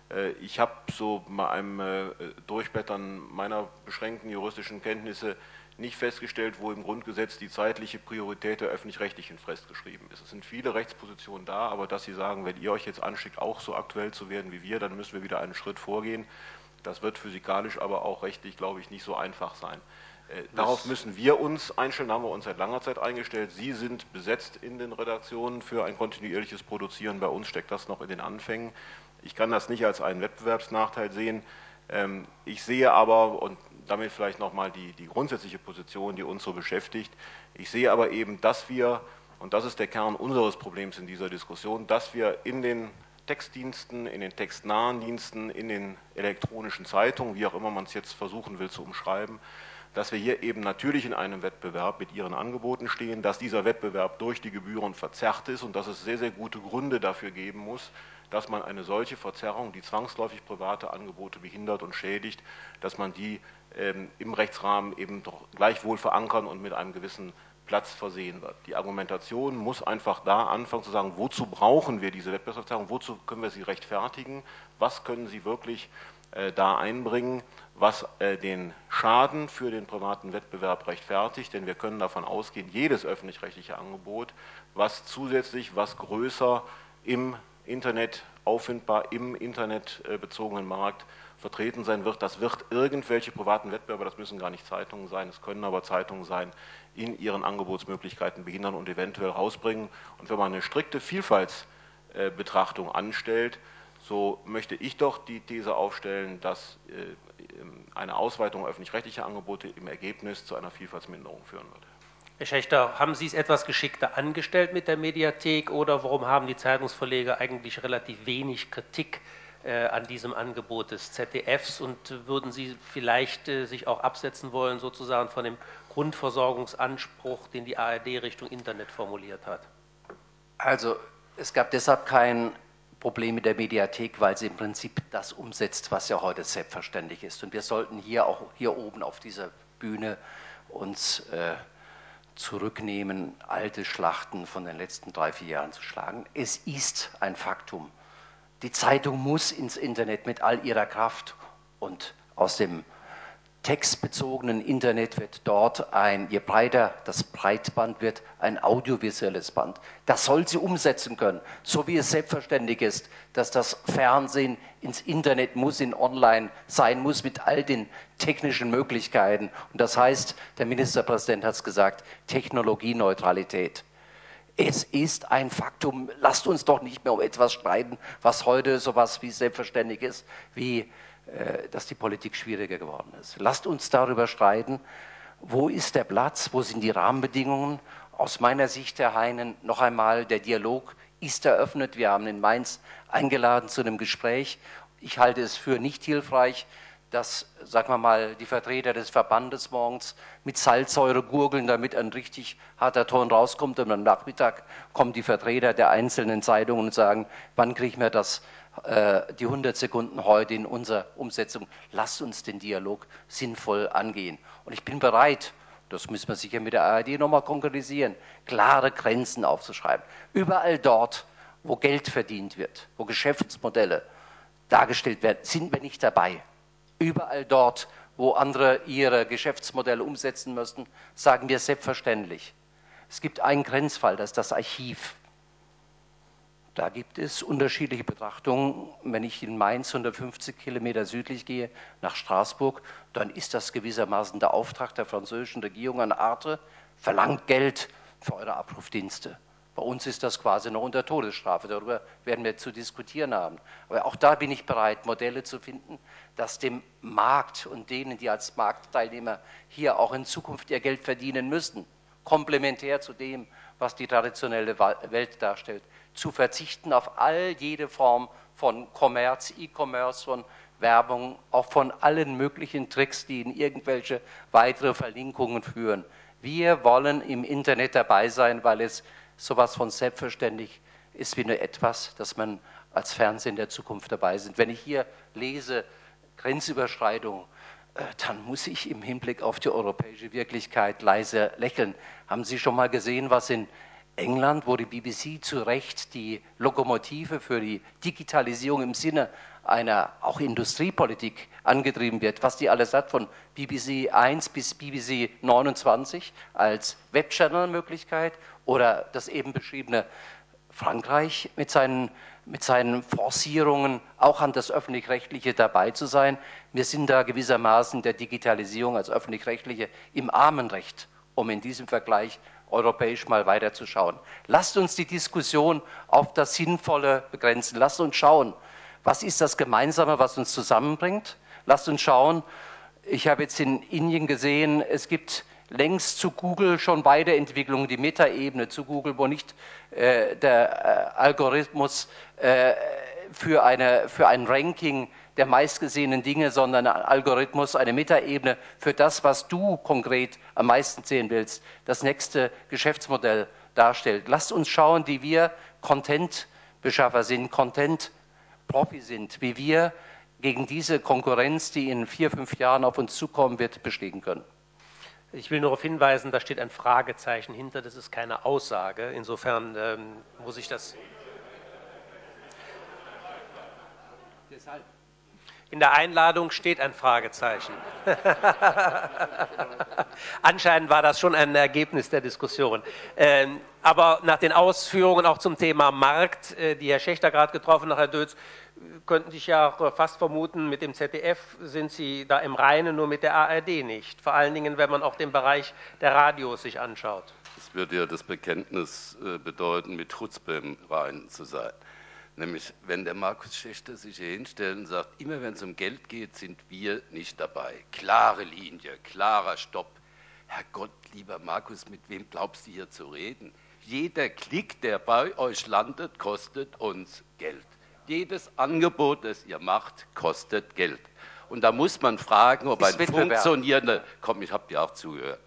[SPEAKER 6] Ich habe so bei einem Durchblättern meiner beschränkten juristischen Kenntnisse nicht festgestellt, wo im Grundgesetz die zeitliche Priorität der Öffentlich-Rechtlichen festgeschrieben ist. Es sind viele Rechtspositionen da, aber dass Sie sagen, wenn ihr euch jetzt anschickt, auch so aktuell zu werden wie wir, dann müssen wir wieder einen Schritt vorgehen. Das wird physikalisch, aber auch rechtlich, glaube ich, nicht so einfach sein. Äh, darauf müssen wir uns einstellen, da haben wir uns seit langer Zeit eingestellt. Sie sind besetzt in den Redaktionen für ein kontinuierliches Produzieren. Bei uns steckt das noch in den Anfängen. Ich kann das nicht als einen Wettbewerbsnachteil sehen. Ähm, ich sehe aber, und damit vielleicht nochmal die, die grundsätzliche Position, die uns so beschäftigt, ich sehe aber eben, dass wir, und das ist der Kern unseres Problems in dieser Diskussion, dass wir in den Textdiensten, in den textnahen Diensten, in den elektronischen Zeitungen, wie auch immer man es jetzt versuchen will zu umschreiben, dass wir hier eben natürlich in einem Wettbewerb mit ihren Angeboten stehen, dass dieser Wettbewerb durch die Gebühren verzerrt ist und dass es sehr, sehr gute Gründe dafür geben muss, dass man eine solche Verzerrung, die zwangsläufig private Angebote behindert und schädigt, dass man die ähm, im Rechtsrahmen eben doch gleichwohl verankern und mit einem gewissen Platz versehen wird. Die Argumentation muss einfach da anfangen zu sagen, wozu brauchen wir diese Wettbewerbsverzerrung, wozu können wir sie rechtfertigen, was können sie wirklich äh, da einbringen, was äh, den Schaden für den privaten Wettbewerb rechtfertigt, denn wir können davon ausgehen, jedes öffentlich-rechtliche Angebot, was zusätzlich, was größer im Internet auffindbar, im internetbezogenen Markt vertreten sein wird, das wird irgendwelche privaten Wettbewerber, das müssen gar nicht Zeitungen sein, es können aber Zeitungen sein, in ihren Angebotsmöglichkeiten behindern und eventuell rausbringen. Und wenn man eine strikte Vielfaltsbetrachtung anstellt, so möchte ich doch die These aufstellen, dass eine Ausweitung öffentlich-rechtlicher Angebote im Ergebnis zu einer Vielfaltsminderung führen wird.
[SPEAKER 1] Herr Schächter, haben Sie es etwas geschickter angestellt mit der Mediathek oder warum haben die Zeitungsverleger eigentlich relativ wenig Kritik äh, an diesem Angebot des Z D Fs und würden Sie vielleicht äh, sich auch absetzen wollen sozusagen von dem Grundversorgungsanspruch, den die A R D Richtung Internet formuliert hat?
[SPEAKER 3] Also es gab deshalb kein Problem mit der Mediathek, weil sie im Prinzip das umsetzt, was ja heute selbstverständlich ist. Und wir sollten hier auch hier oben auf dieser Bühne uns äh, zurücknehmen, alte Schlachten von den letzten drei, vier Jahren zu schlagen. Es ist ein Faktum. Die Zeitung muss ins Internet mit all ihrer Kraft und aus dem textbezogenen Internet wird dort ein, je breiter das Breitband wird, ein audiovisuelles Band. Das soll sie umsetzen können, so wie es selbstverständlich ist, dass das Fernsehen ins Internet muss, in Online sein muss mit all den technischen Möglichkeiten. Und das heißt, der Ministerpräsident hat es gesagt, Technologieneutralität. Es ist ein Faktum, lasst uns doch nicht mehr um etwas streiten, was heute sowas wie selbstverständlich ist, wie dass die Politik schwieriger geworden ist. Lasst uns darüber streiten, wo ist der Platz, wo sind die Rahmenbedingungen. Aus meiner Sicht, Herr Heinen, noch einmal, der Dialog ist eröffnet. Wir haben in Mainz eingeladen zu einem Gespräch. Ich halte es für nicht hilfreich, dass, sagen wir mal, die Vertreter des Verbandes morgens mit Salzsäure gurgeln, damit ein richtig harter Ton rauskommt und am Nachmittag kommen die Vertreter der einzelnen Zeitungen und sagen, wann kriegen wir das die hundert Sekunden heute in unserer Umsetzung. Lasst uns den Dialog sinnvoll angehen. Und ich bin bereit, das müssen wir sicher mit der A R D nochmal konkretisieren, klare Grenzen aufzuschreiben. Überall dort, wo Geld verdient wird, wo Geschäftsmodelle dargestellt werden, sind wir nicht dabei. Überall dort, wo andere ihre Geschäftsmodelle umsetzen müssen, sagen wir selbstverständlich. Es gibt einen Grenzfall, das ist das Archiv. Da gibt es unterschiedliche Betrachtungen. Wenn ich in Mainz hundertfünfzig Kilometer südlich gehe, nach Straßburg, dann ist das gewissermaßen der Auftrag der französischen Regierung an Arte, verlangt Geld für eure Abrufdienste. Bei uns ist das quasi noch unter Todesstrafe, darüber werden wir zu diskutieren haben. Aber auch da bin ich bereit, Modelle zu finden, dass dem Markt und denen, die als Marktteilnehmer hier auch in Zukunft ihr Geld verdienen müssen, komplementär zu dem, was die traditionelle Welt darstellt, zu verzichten auf all jede Form von Kommerz, E-Commerce, von Werbung, auch von allen möglichen Tricks, die in irgendwelche weitere Verlinkungen führen. Wir wollen im Internet dabei sein, weil es sowas von selbstverständlich ist wie nur etwas, dass man als Fernsehen der Zukunft dabei sind. Wenn ich hier lese, Grenzüberschreitung, dann muss ich im Hinblick auf die europäische Wirklichkeit leise lächeln. Haben Sie schon mal gesehen, was in England, wo die B B C zu Recht die Lokomotive für die Digitalisierung im Sinne einer auch Industriepolitik angetrieben wird, was die alles hat, von B B C eins bis B B C neunundzwanzig als Webchannel-Möglichkeit oder das eben beschriebene Frankreich mit seinen, mit seinen Forcierungen auch an das Öffentlich-Rechtliche dabei zu sein. Wir sind da gewissermaßen der Digitalisierung als Öffentlich-Rechtliche im Armenrecht, um in diesem Vergleich europäisch mal weiterzuschauen. Lasst uns die Diskussion auf das Sinnvolle begrenzen. Lasst uns schauen, was ist das Gemeinsame, was uns zusammenbringt. Lasst uns schauen, ich habe jetzt in Indien gesehen, es gibt längst zu Google schon Weiterentwicklungen, die Metaebene zu Google, wo nicht äh, der äh, Algorithmus äh, für, eine, für ein Ranking der meistgesehenen Dinge, sondern ein Algorithmus, eine Metaebene für das, was du konkret am meisten sehen willst, das nächste Geschäftsmodell darstellt. Lasst uns schauen, wie wir Content-Beschaffer sind, Content-Profi sind, wie wir gegen diese Konkurrenz, die in vier, fünf Jahren auf uns zukommen wird, bestehen können.
[SPEAKER 1] Ich will nur darauf hinweisen, da steht ein Fragezeichen hinter, das ist keine Aussage. Insofern ähm, muss ich das...
[SPEAKER 3] Deshalb.
[SPEAKER 1] In der Einladung steht ein Fragezeichen. Anscheinend war das schon ein Ergebnis der Diskussion. Ähm, aber nach den Ausführungen auch zum Thema Markt, äh, die Herr Schächter gerade getroffen hat, Herr Dötz, könnte ich ja auch fast vermuten, mit dem Z D F sind Sie da im Reinen, nur mit der A R D nicht. Vor allen Dingen, wenn man auch den Bereich der Radios sich anschaut.
[SPEAKER 4] Das würde ja das Bekenntnis äh, bedeuten, mit Chutzpe im Reinen zu sein. Nämlich, wenn der Markus Schächter sich hier hinstellt und sagt, immer wenn es um Geld geht, sind wir nicht dabei. Klare Linie, klarer Stopp. Herrgott, lieber Markus, mit wem glaubst du hier zu reden? Jeder Klick, der bei euch landet, kostet uns Geld. Jedes Angebot, das ihr macht, kostet Geld. Und da muss man fragen, ob ein funktionierender... Komm, ich habe dir auch zugehört.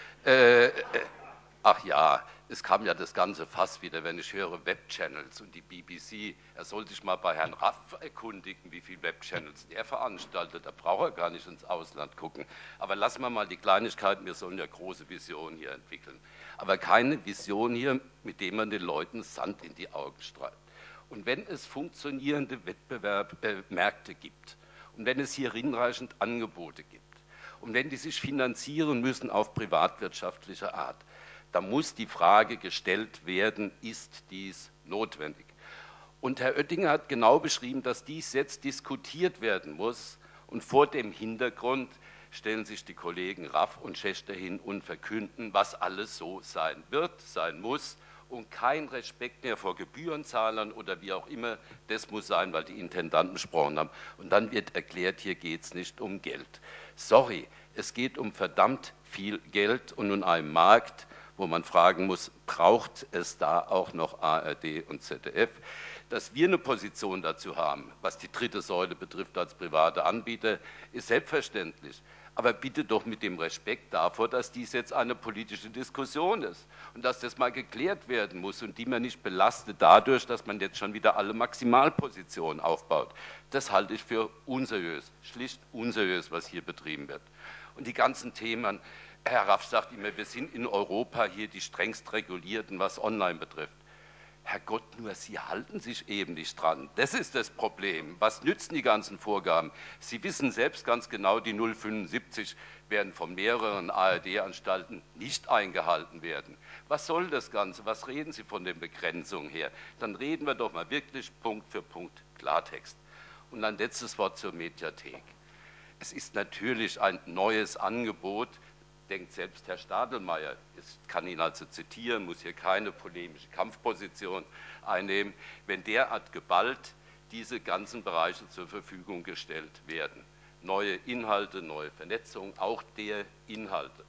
[SPEAKER 4] Äh, äh, ach ja, es kam ja das ganze Fass wieder, wenn ich höre Webchannels und die B B C. Er soll sich mal bei Herrn Raff erkundigen, wie viele Webchannels er veranstaltet. Da braucht er gar nicht ins Ausland gucken. Aber lassen wir mal die Kleinigkeiten, wir sollen ja große Visionen hier entwickeln. Aber keine Vision hier, mit der man den Leuten Sand in die Augen streift. Und wenn es funktionierende Wettbewerbsmärkte äh, gibt und wenn es hier hinreichend Angebote gibt und wenn die sich finanzieren müssen auf privatwirtschaftliche Art, da muss die Frage gestellt werden, ist dies notwendig? Und Herr Oettinger hat genau beschrieben, dass dies jetzt diskutiert werden muss. Und vor dem Hintergrund stellen sich die Kollegen Raff und Schächter hin und verkünden, was alles so sein wird, sein muss. Und kein Respekt mehr vor Gebührenzahlern oder wie auch immer, das muss sein, weil die Intendanten gesprochen haben. Und dann wird erklärt, hier geht es nicht um Geld. Sorry, es geht um verdammt viel Geld und in einem Markt, wo man fragen muss, braucht es da auch noch A R D und Z D F? Dass wir eine Position dazu haben, was die dritte Säule betrifft als private Anbieter, ist selbstverständlich. Aber bitte doch mit dem Respekt davor, dass dies jetzt eine politische Diskussion ist und dass das mal geklärt werden muss und die man nicht belastet dadurch, dass man jetzt schon wieder alle Maximalpositionen aufbaut. Das halte ich für unseriös, schlicht unseriös, was hier betrieben wird. Und die ganzen Themen, Herr Raff sagt immer, wir sind in Europa hier die strengst regulierten, was online betrifft. Herrgott, nur Sie halten sich eben nicht dran. Das ist das Problem. Was nützen die ganzen Vorgaben? Sie wissen selbst ganz genau, die null fünfundsiebzig werden von mehreren A R D-Anstalten nicht eingehalten werden. Was soll das Ganze? Was reden Sie von den Begrenzungen her? Dann reden wir doch mal wirklich Punkt für Punkt Klartext. Und ein letztes Wort zur Mediathek. Es ist natürlich ein neues Angebot, denkt selbst Herr Stadelmeier, ich kann ihn also zitieren, muss hier keine polemische Kampfposition einnehmen, wenn derart geballt diese ganzen Bereiche zur Verfügung gestellt werden. Neue Inhalte, neue Vernetzung, auch der Inhalte.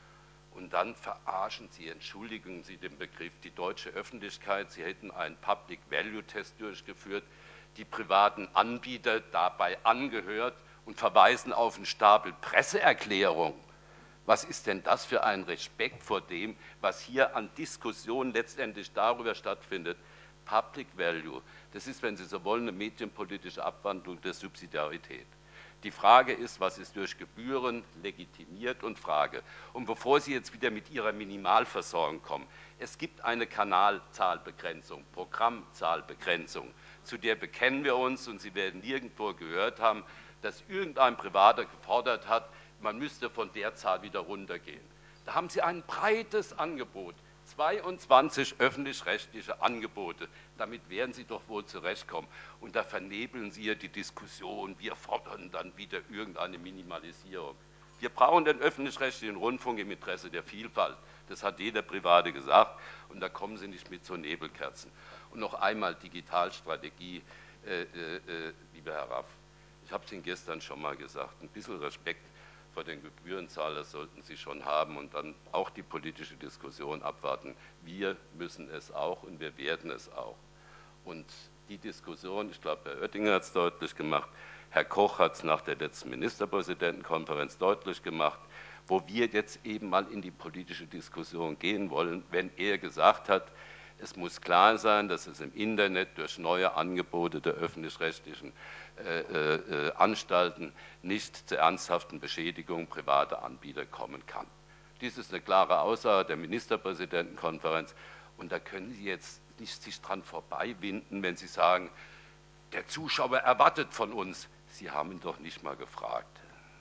[SPEAKER 4] Und dann verarschen Sie, entschuldigen Sie den Begriff, die deutsche Öffentlichkeit, Sie hätten einen Public-Value-Test durchgeführt, die privaten Anbieter dabei angehört und verweisen auf einen Stapel Presseerklärungen. Was ist denn das für ein Respekt vor dem, was hier an Diskussion letztendlich darüber stattfindet? Public Value, das ist, wenn Sie so wollen, eine medienpolitische Abwandlung der Subsidiarität. Die Frage ist, was ist durch Gebühren legitimiert und Frage. Und bevor Sie jetzt wieder mit Ihrer Minimalversorgung kommen, es gibt eine Kanalzahlbegrenzung, Programmzahlbegrenzung, zu der bekennen wir uns, und Sie werden nirgendwo gehört haben, dass irgendein Privater gefordert hat, man müsste von der Zahl wieder runtergehen. Da haben Sie ein breites Angebot, zweiundzwanzig öffentlich-rechtliche Angebote. Damit werden Sie doch wohl zurechtkommen. Und da vernebeln Sie ja die Diskussion, wir fordern dann wieder irgendeine Minimalisierung. Wir brauchen den öffentlich-rechtlichen Rundfunk im Interesse der Vielfalt. Das hat jeder Private gesagt. Und da kommen Sie nicht mit so Nebelkerzen. Und noch einmal Digitalstrategie, äh, äh, lieber Herr Raff. Ich habe es Ihnen gestern schon mal gesagt, ein bisschen Respekt vor den Gebührenzahlern sollten Sie schon haben und dann auch die politische Diskussion abwarten. Wir müssen es auch und wir werden es auch. Und die Diskussion, ich glaube, Herr Oettinger hat es deutlich gemacht, Herr Koch hat es nach der letzten Ministerpräsidentenkonferenz deutlich gemacht, wo wir jetzt eben mal in die politische Diskussion gehen wollen, wenn er gesagt hat, es muss klar sein, dass es im Internet durch neue Angebote der öffentlich-rechtlichen äh, äh, Anstalten nicht zur ernsthaften Beschädigung privater Anbieter kommen kann. Dies ist eine klare Aussage der Ministerpräsidentenkonferenz und da können Sie jetzt nicht sich dran vorbeiwinden, wenn Sie sagen, der Zuschauer erwartet von uns. Sie haben ihn doch nicht mal gefragt.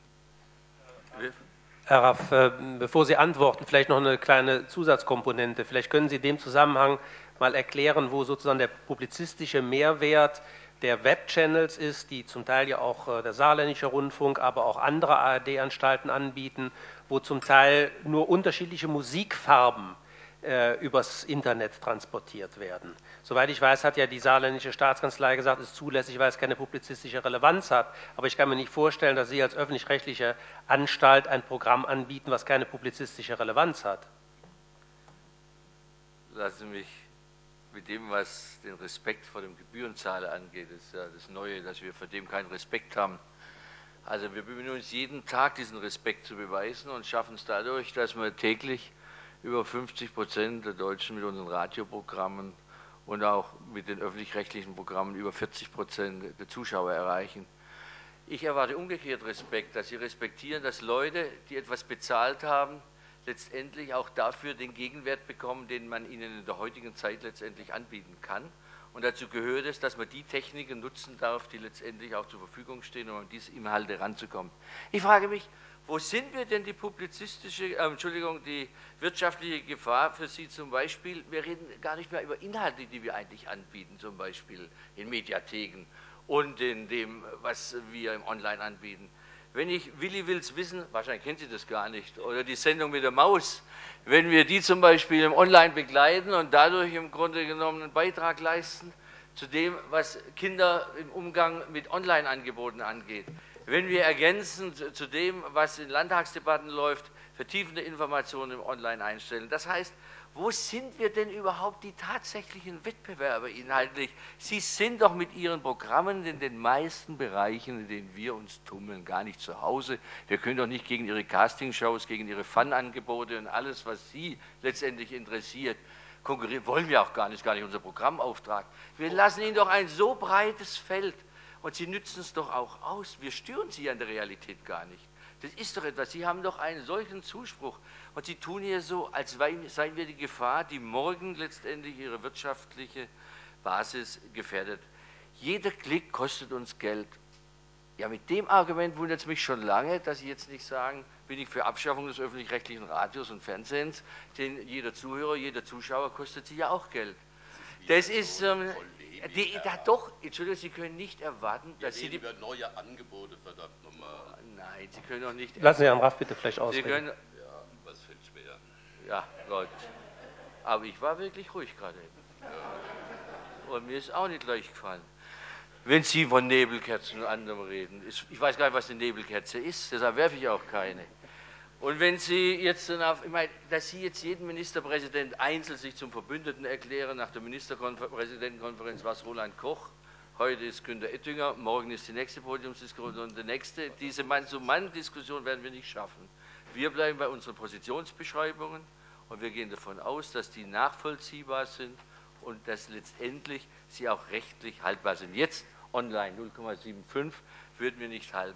[SPEAKER 1] Herr Raff, bevor Sie antworten, vielleicht noch eine kleine Zusatzkomponente. Vielleicht können Sie in dem Zusammenhang mal erklären, wo sozusagen der publizistische Mehrwert der Webchannels ist, die zum Teil ja auch der Saarländische Rundfunk, aber auch andere A R D-Anstalten anbieten, wo zum Teil nur unterschiedliche Musikfarben äh, übers Internet transportiert werden. Soweit ich weiß, hat ja die saarländische Staatskanzlei gesagt, es ist zulässig, weil es keine publizistische Relevanz hat. Aber ich kann mir nicht vorstellen, dass Sie als öffentlich-rechtliche Anstalt ein Programm anbieten, was keine publizistische Relevanz hat.
[SPEAKER 5] Lassen Sie mich mit dem, was den Respekt vor dem Gebührenzahler angeht, ist ja das Neue, dass wir vor dem keinen Respekt haben. Also wir bemühen uns jeden Tag, diesen Respekt zu beweisen und schaffen es dadurch, dass wir täglich über fünfzig Prozent der Deutschen mit unseren Radioprogrammen und auch mit den öffentlich-rechtlichen Programmen über vierzig Prozent der Zuschauer erreichen. Ich erwarte umgekehrt Respekt, dass Sie respektieren, dass Leute, die etwas bezahlt haben, letztendlich auch dafür den Gegenwert bekommen, den man ihnen in der heutigen Zeit letztendlich anbieten kann. Und dazu gehört es, dass man die Techniken nutzen darf, die letztendlich auch zur Verfügung stehen, um an diese Inhalte ranzukommen. Ich frage mich, wo sind wir denn die publizistische, äh, Entschuldigung, die wirtschaftliche Gefahr für Sie zum Beispiel? Wir reden gar nicht mehr über Inhalte, die wir eigentlich anbieten, zum Beispiel in Mediatheken und in dem, was wir im Online anbieten. Wenn ich Willi will's wissen, wahrscheinlich kennen Sie das gar nicht, oder die Sendung mit der Maus, wenn wir die zum Beispiel im Online begleiten und dadurch im Grunde genommen einen Beitrag leisten zu dem, was Kinder im Umgang mit Online-Angeboten angeht, wenn wir ergänzen zu dem, was in Landtagsdebatten läuft, vertiefende Informationen im Online einstellen. Das heißt, wo sind wir denn überhaupt die tatsächlichen Wettbewerber inhaltlich? Sie sind doch mit Ihren Programmen in den meisten Bereichen, in denen wir uns tummeln, gar nicht zu Hause. Wir können doch nicht gegen Ihre Castingshows, gegen Ihre Fun-Angebote und alles, was Sie letztendlich interessiert, konkurrieren. Wollen wir auch gar nicht, gar nicht unser Programmauftrag. Wir lassen Ihnen doch ein so breites Feld und Sie nützen es doch auch aus. Wir stören Sie an der Realität gar nicht. Das ist doch etwas. Sie haben doch einen solchen Zuspruch und Sie tun hier so, als seien wir die Gefahr, die morgen letztendlich ihre wirtschaftliche Basis gefährdet. Jeder Klick kostet uns Geld. Ja, mit dem Argument wundert es mich schon lange, dass Sie jetzt nicht sagen, bin ich für Abschaffung des öffentlich-rechtlichen Radios und Fernsehens, denn jeder Zuhörer, jeder Zuschauer kostet Sie ja auch Geld. Das ist, ähm, die, da doch, Entschuldigung, Sie können nicht erwarten, dass Sie die...
[SPEAKER 4] über neue Angebote, verdammt nochmal.
[SPEAKER 5] Nein, Sie können doch nicht...
[SPEAKER 1] Lassen Sie Herrn Raff bitte vielleicht ausreden.
[SPEAKER 5] Sie können,
[SPEAKER 4] Ja, was fällt schwer?
[SPEAKER 5] Ja, Gott. Aber ich war wirklich ruhig gerade. Ja. Und mir ist auch nicht leicht gefallen. Wenn Sie von Nebelkerzen und anderem reden, ist, ich weiß gar nicht, was eine Nebelkerze ist, deshalb werfe ich auch keine. Und wenn Sie jetzt, auf, ich meine, dass Sie jetzt jeden Ministerpräsident einzeln sich zum Verbündeten erklären, nach der Ministerpräsidentenkonferenz war es Roland Koch, heute ist Günter Oettinger, morgen ist die nächste Podiumsdiskussion und die nächste, diese Mann-zu-Mann-Diskussion werden wir nicht schaffen. Wir bleiben bei unseren Positionsbeschreibungen und wir gehen davon aus, dass die nachvollziehbar sind und dass letztendlich sie auch rechtlich haltbar sind. Jetzt online null Komma fünfundsiebzig würden wir nicht halten,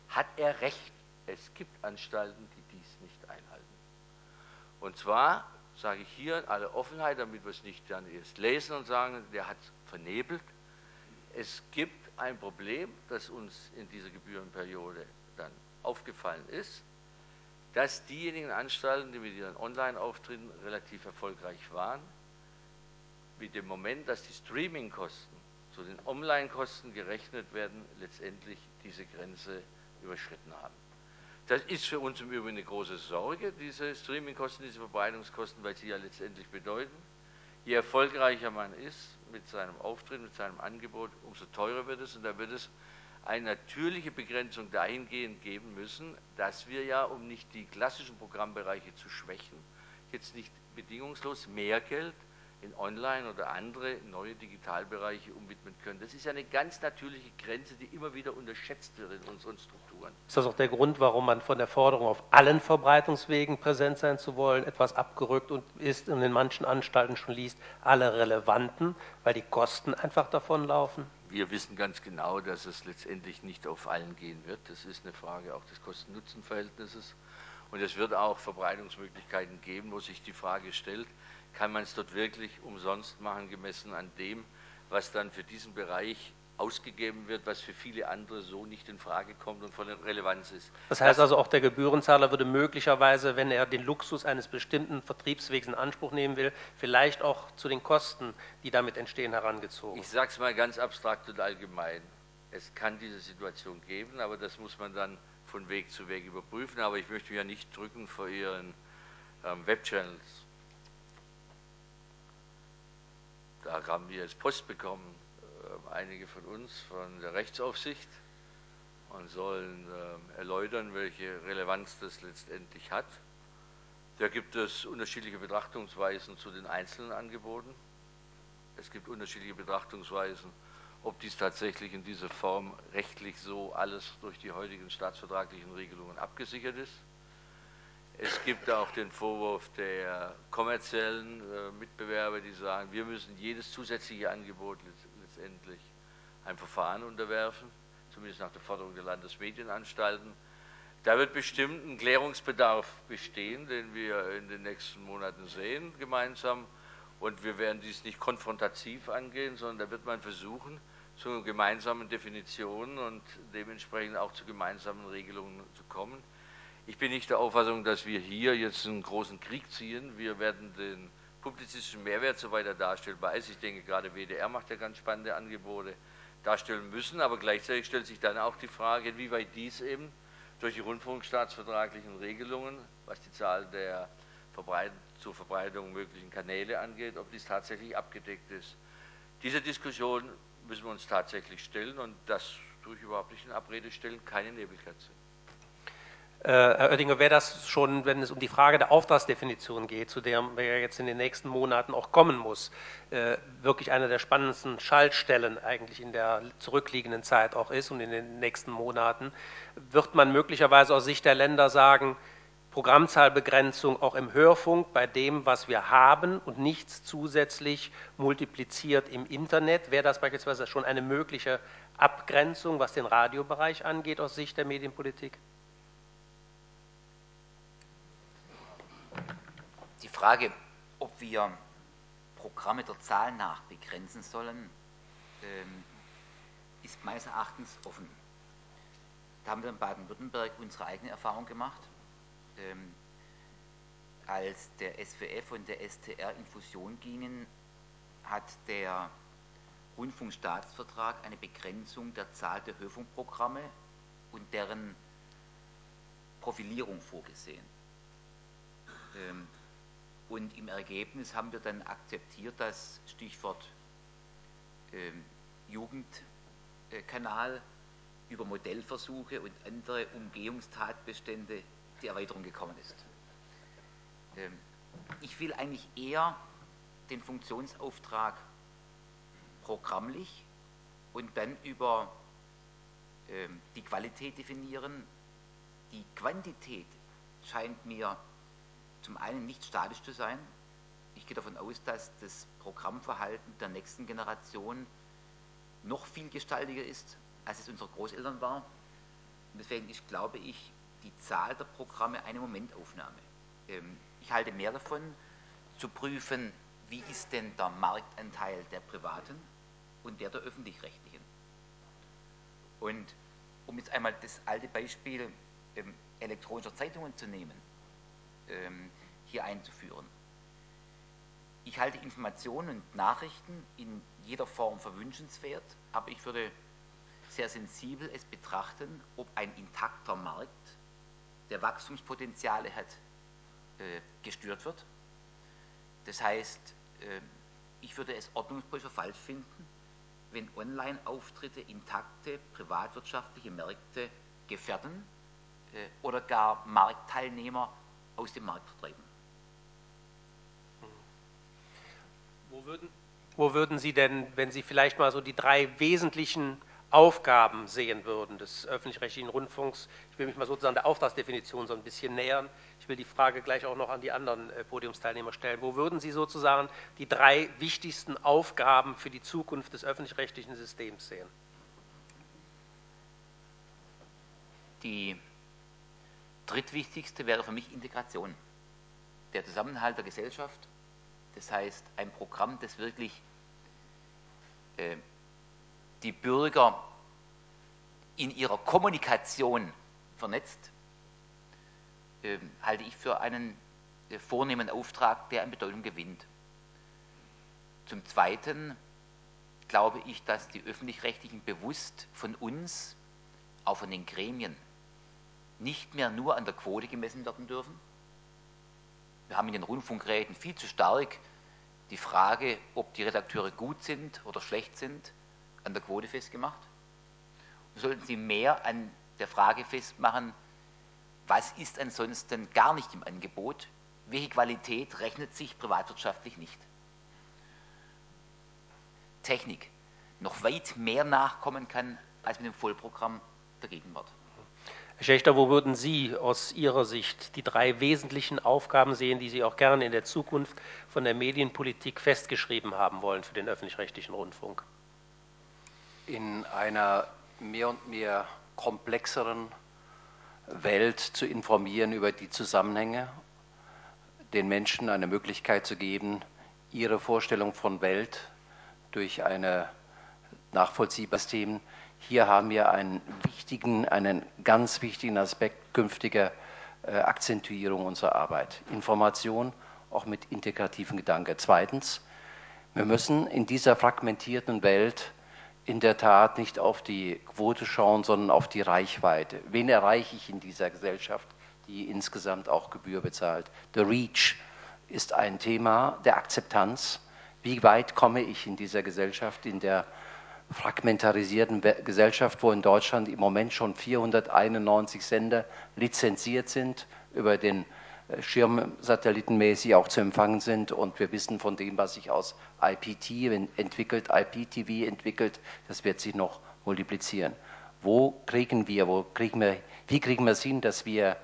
[SPEAKER 5] hat er recht. Es gibt Anstalten, die dies nicht einhalten. Und zwar sage ich hier in aller Offenheit, damit wir es nicht dann erst lesen und sagen, der hat vernebelt. Es gibt ein Problem, das uns in dieser Gebührenperiode dann aufgefallen ist, dass diejenigen Anstalten, die mit ihren Online-Auftritten relativ erfolgreich waren, mit dem Moment, dass die Streaming-Kosten zu den Online-Kosten gerechnet werden, letztendlich diese Grenze überschritten haben. Das ist für uns im Übrigen eine große Sorge, diese Streaming-Kosten, diese Verbreitungskosten, weil sie ja letztendlich bedeuten, je erfolgreicher man ist mit seinem Auftritt, mit seinem Angebot, umso teurer wird es. Und da wird es eine natürliche Begrenzung dahingehend geben müssen, dass wir ja, um nicht die klassischen Programmbereiche zu schwächen, jetzt nicht bedingungslos mehr Geld in Online oder andere neue Digitalbereiche umwidmen können. Das ist ja eine ganz natürliche Grenze, die immer wieder unterschätzt wird in unseren Strukturen.
[SPEAKER 1] Ist das auch der Grund, warum man von der Forderung, auf allen Verbreitungswegen präsent sein zu wollen, etwas abgerückt und ist und in manchen Anstalten schon liest, alle relevanten, weil die Kosten einfach davonlaufen?
[SPEAKER 5] Wir wissen ganz genau, dass es letztendlich nicht auf allen gehen wird. Das ist eine Frage auch des Kosten-Nutzen-Verhältnisses. Und es wird auch Verbreitungsmöglichkeiten geben, wo sich die Frage stellt, kann man es dort wirklich umsonst machen, gemessen an dem, was dann für diesen Bereich ausgegeben wird, was für viele andere so nicht in Frage kommt und von Relevanz ist.
[SPEAKER 1] Das heißt also, auch der Gebührenzahler würde möglicherweise, wenn er den Luxus eines bestimmten Vertriebswegs in Anspruch nehmen will, vielleicht auch zu den Kosten, die damit entstehen, herangezogen.
[SPEAKER 5] Ich sage es mal ganz abstrakt und allgemein. Es kann diese Situation geben, aber das muss man dann von Weg zu Weg überprüfen. Aber ich möchte ja nicht drücken vor Ihren ähm, Webchannels. Da haben wir jetzt Post bekommen, äh, einige von uns, von der Rechtsaufsicht und sollen äh, erläutern, welche Relevanz das letztendlich hat. Da gibt es unterschiedliche Betrachtungsweisen zu den einzelnen Angeboten. Es gibt unterschiedliche Betrachtungsweisen, ob dies tatsächlich in dieser Form rechtlich so alles durch die heutigen staatsvertraglichen Regelungen abgesichert ist. Es gibt auch den Vorwurf der kommerziellen äh, Mitbewerber, die sagen, wir müssen jedes zusätzliche Angebot letztendlich einem Verfahren unterwerfen, zumindest nach der Forderung der Landesmedienanstalten. Da wird bestimmt ein Klärungsbedarf bestehen, den wir in den nächsten Monaten sehen gemeinsam. Und wir werden dies nicht konfrontativ angehen, sondern da wird man versuchen, zu gemeinsamen Definitionen und dementsprechend auch zu gemeinsamen Regelungen zu kommen. Ich bin nicht der Auffassung, dass wir hier jetzt einen großen Krieg ziehen. Wir werden den publizistischen Mehrwert, soweit er darstellbar ist, ich denke, gerade W D R macht ja ganz spannende Angebote, darstellen müssen. Aber gleichzeitig stellt sich dann auch die Frage, inwieweit dies eben durch die rundfunkstaatsvertraglichen Regelungen, was die Zahl der Verbreit- zur Verbreitung möglichen Kanäle angeht, ob dies tatsächlich abgedeckt ist. Diese Diskussion müssen wir uns tatsächlich stellen und das tue ich überhaupt nicht in Abrede stellen, keine Nebelkerze.
[SPEAKER 1] Herr Oettinger, wäre das schon, wenn es um die Frage der Auftragsdefinition geht, zu der wir jetzt in den nächsten Monaten auch kommen muss, wirklich eine der spannendsten Schaltstellen eigentlich in der zurückliegenden Zeit auch ist und in den nächsten Monaten, wird man möglicherweise aus Sicht der Länder sagen, Programmzahlbegrenzung auch im Hörfunk bei dem, was wir haben und nichts zusätzlich multipliziert im Internet. Wäre das beispielsweise schon eine mögliche Abgrenzung, was den Radiobereich angeht, aus Sicht der Medienpolitik?
[SPEAKER 2] Die Frage, ob wir Programme der Zahl nach begrenzen sollen, ähm, ist meines Erachtens offen. Da haben wir in Baden-Württemberg unsere eigene Erfahrung gemacht. Ähm, als der S W F und der S T R in Fusion gingen, hat der Rundfunkstaatsvertrag eine Begrenzung der Zahl der Hörfunkprogramme und deren Profilierung vorgesehen. Ähm, Und im Ergebnis haben wir dann akzeptiert, dass Stichwort ähm, Jugendkanal über Modellversuche und andere Umgehungstatbestände die Erweiterung gekommen ist. Ähm, ich will eigentlich eher den Funktionsauftrag programmlich und dann über ähm, die Qualität definieren. Die Quantität scheint mir zum einen nicht statisch zu sein. Ich gehe davon aus, dass das Programmverhalten der nächsten Generation noch vielgestaltiger ist, als es unserer Großeltern war. Deswegen ist, glaube ich, die Zahl der Programme eine Momentaufnahme. Ich halte mehr davon, zu prüfen, wie ist denn der Marktanteil der Privaten und der der Öffentlich-Rechtlichen. Und um jetzt einmal das alte Beispiel ähm, elektronischer Zeitungen zu nehmen, ähm, hier einzuführen. Ich halte Informationen und Nachrichten in jeder Form für wünschenswert, aber ich würde sehr sensibel es betrachten, ob ein intakter Markt, der Wachstumspotenziale hat, äh, gestört wird. Das heißt, äh, ich würde es ordnungspolitisch für falsch finden, wenn Online-Auftritte intakte privatwirtschaftliche Märkte gefährden äh, oder gar Marktteilnehmer aus dem Markt vertreiben.
[SPEAKER 1] Wo würden, wo würden Sie denn, wenn Sie vielleicht mal so die drei wesentlichen Aufgaben sehen würden des öffentlich-rechtlichen Rundfunks, ich will mich mal sozusagen der Auftragsdefinition so ein bisschen nähern, ich will die Frage gleich auch noch an die anderen äh, Podiumsteilnehmer stellen, wo würden Sie sozusagen die drei wichtigsten Aufgaben für die Zukunft des öffentlich-rechtlichen Systems sehen?
[SPEAKER 2] Die drittwichtigste wäre für mich Integration, der Zusammenhalt der Gesellschaft. Das heißt, ein Programm, das wirklich äh, die Bürger in ihrer Kommunikation vernetzt, äh, halte ich für einen äh, vornehmen Auftrag, der an Bedeutung gewinnt. Zum Zweiten glaube ich, dass die Öffentlich-Rechtlichen bewusst von uns, auch von den Gremien, nicht mehr nur an der Quote gemessen werden dürfen. Wir haben in den Rundfunkräten viel zu stark die Frage, ob die Redakteure gut sind oder schlecht sind, an der Quote festgemacht. Wir sollten sie mehr an der Frage festmachen, was ist ansonsten gar nicht im Angebot, welche Qualität rechnet sich privatwirtschaftlich nicht. Technik noch weit mehr nachkommen kann als mit dem Vollprogramm der Gegenwart.
[SPEAKER 1] Herr Schächter, wo würden Sie aus Ihrer Sicht die drei wesentlichen Aufgaben sehen, die Sie auch gerne in der Zukunft von der Medienpolitik festgeschrieben haben wollen für den öffentlich-rechtlichen Rundfunk?
[SPEAKER 3] In einer mehr und mehr komplexeren Welt zu informieren über die Zusammenhänge, den Menschen eine Möglichkeit zu geben, ihre Vorstellung von Welt durch eine nachvollziehbares System. Hier haben wir einen wichtigen, einen ganz wichtigen Aspekt künftiger äh, Akzentuierung unserer Arbeit. Information auch mit integrativen Gedanken. Zweitens, wir müssen in dieser fragmentierten Welt in der Tat nicht auf die Quote schauen, sondern auf die Reichweite. Wen erreiche ich in dieser Gesellschaft, die insgesamt auch Gebühr bezahlt? Der Reach ist ein Thema der Akzeptanz. Wie weit komme ich in dieser Gesellschaft, in der fragmentarisierten Gesellschaft, wo in Deutschland im Moment schon vierhunderteinundneunzig Sender lizenziert sind, über den Schirm satellitenmäßig auch zu empfangen sind, und wir wissen von dem, was sich aus I P T entwickelt, I P T V entwickelt, das wird sich noch multiplizieren. Wo kriegen wir, wo kriegen wir, wie kriegen wir es hin, dass wir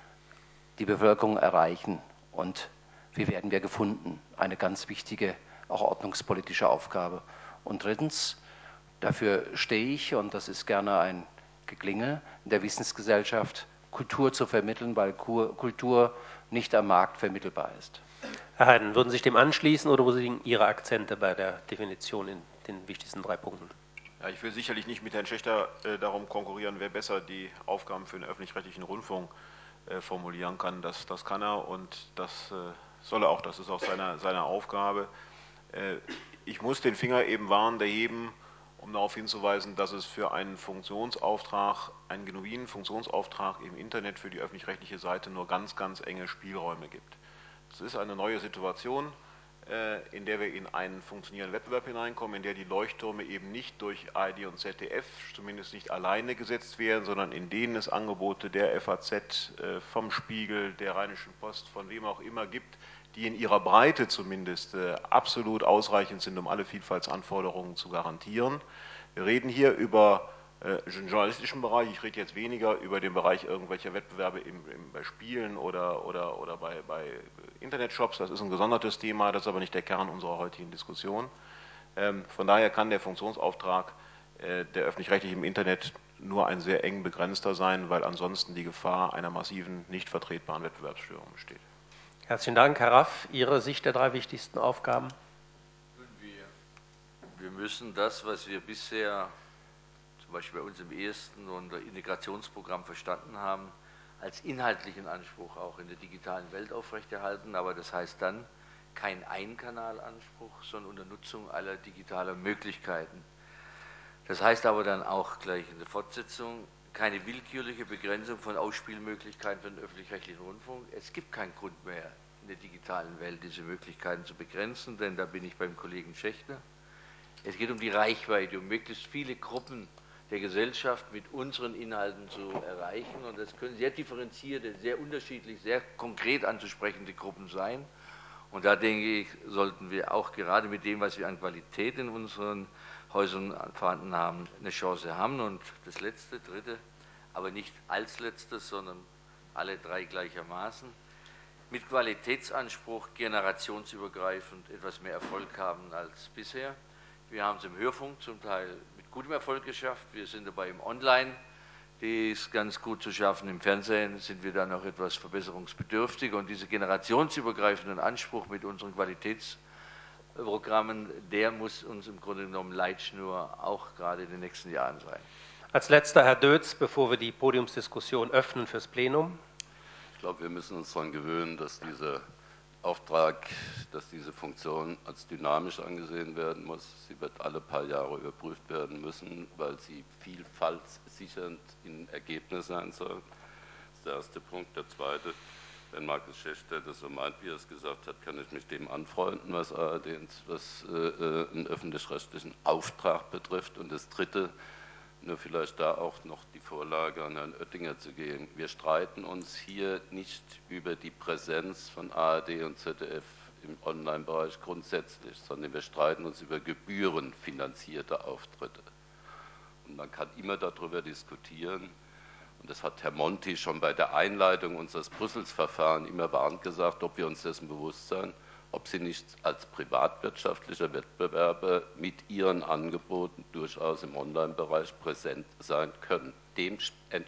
[SPEAKER 3] die Bevölkerung erreichen, und wie werden wir gefunden? Eine ganz wichtige, auch ordnungspolitische Aufgabe. Und drittens, dafür stehe ich, und das ist gerne ein Geklinge in der Wissensgesellschaft, Kultur zu vermitteln, weil Kultur nicht am Markt vermittelbar ist.
[SPEAKER 1] Herr Heiden, würden Sie sich dem anschließen oder wo liegen Ihre Akzente bei der Definition in den wichtigsten drei Punkten?
[SPEAKER 6] Ja, ich will sicherlich nicht mit Herrn Schächter äh, darum konkurrieren, wer besser die Aufgaben für den öffentlich-rechtlichen Rundfunk äh, formulieren kann. Das, das kann er, und das äh, soll er auch, das ist auch seine, seine Aufgabe. Äh, ich muss den Finger eben warnend erheben, um darauf hinzuweisen, dass es für einen Funktionsauftrag, einen genuinen Funktionsauftrag im Internet für die öffentlich-rechtliche Seite nur ganz, ganz enge Spielräume gibt. Es ist eine neue Situation, in der wir in einen funktionierenden Wettbewerb hineinkommen, in der die Leuchttürme eben nicht durch A R D und Z D F, zumindest nicht alleine gesetzt werden, sondern in denen es Angebote der F A Z, vom Spiegel, der Rheinischen Post, von wem auch immer gibt, die in ihrer Breite zumindest äh, absolut ausreichend sind, um alle Vielfaltsanforderungen zu garantieren. Wir reden hier über äh, den journalistischen Bereich, ich rede jetzt weniger über den Bereich irgendwelcher Wettbewerbe im, im, bei Spielen oder, oder, oder bei, bei Internetshops, das ist ein gesondertes Thema, das ist aber nicht der Kern unserer heutigen Diskussion. Ähm, von daher kann der Funktionsauftrag äh, der öffentlich-rechtlichen im Internet nur ein sehr eng begrenzter sein, weil ansonsten die Gefahr einer massiven, nicht vertretbaren Wettbewerbsstörung besteht.
[SPEAKER 1] Herzlichen Dank. Herr Raff, Ihre Sicht der drei wichtigsten Aufgaben?
[SPEAKER 5] Wir, wir müssen das, was wir bisher zum Beispiel bei uns im ersten und Integrationsprogramm verstanden haben, als inhaltlichen Anspruch auch in der digitalen Welt aufrechterhalten. Aber das heißt dann kein Einkanalanspruch, sondern unter Nutzung aller digitaler Möglichkeiten. Das heißt aber dann auch gleich in der Fortsetzung keine willkürliche Begrenzung von Ausspielmöglichkeiten für den öffentlich-rechtlichen Rundfunk. Es gibt keinen Grund mehr in der digitalen Welt, diese Möglichkeiten zu begrenzen, denn da bin ich beim Kollegen Schächter. Es geht um die Reichweite, um möglichst viele Gruppen der Gesellschaft mit unseren Inhalten zu erreichen. Und das können sehr differenzierte, sehr unterschiedlich, sehr konkret anzusprechende Gruppen sein. Und da denke ich, sollten wir auch gerade mit dem, was wir an Qualität in unseren Häusern vorhanden haben, eine Chance haben. Und das letzte, dritte, aber nicht als letztes, sondern alle drei gleichermaßen, mit Qualitätsanspruch generationsübergreifend etwas mehr Erfolg haben als bisher. Wir haben es im Hörfunk zum Teil mit gutem Erfolg geschafft. Wir sind dabei im Online, dies ganz gut zu schaffen. Im Fernsehen sind wir da noch etwas verbesserungsbedürftig. Und dieser generationsübergreifenden Anspruch mit unseren Qualitätsprogrammen, der muss uns im Grunde genommen Leitschnur auch gerade in den nächsten Jahren sein.
[SPEAKER 1] Als letzter Herr Dötz, bevor wir die Podiumsdiskussion öffnen fürs Plenum.
[SPEAKER 4] Ich glaube, wir müssen uns daran gewöhnen, dass dieser Auftrag, dass diese Funktion als dynamisch angesehen werden muss. Sie wird alle paar Jahre überprüft werden müssen, weil sie vielfaltssichernd in Ergebnis sein soll. Das ist der erste Punkt. Der zweite, wenn Markus Schächter das so meint, wie er es gesagt hat, kann ich mich dem anfreunden, was A R D, was äh, einen öffentlich-rechtlichen Auftrag betrifft. Und das dritte, nur vielleicht da auch noch die Vorlage an Herrn Oettinger zu gehen. Wir streiten uns hier nicht über die Präsenz von A R D und Z D F im Online-Bereich grundsätzlich, sondern wir streiten uns über gebührenfinanzierte Auftritte. Und man kann immer darüber diskutieren, und das hat Herr Monti schon bei der Einleitung unseres Brüssels-Verfahrens immer warnend gesagt, ob wir uns dessen bewusst sein, ob sie nicht als privatwirtschaftlicher Wettbewerber mit ihren Angeboten durchaus im Online-Bereich präsent sein können. Dem,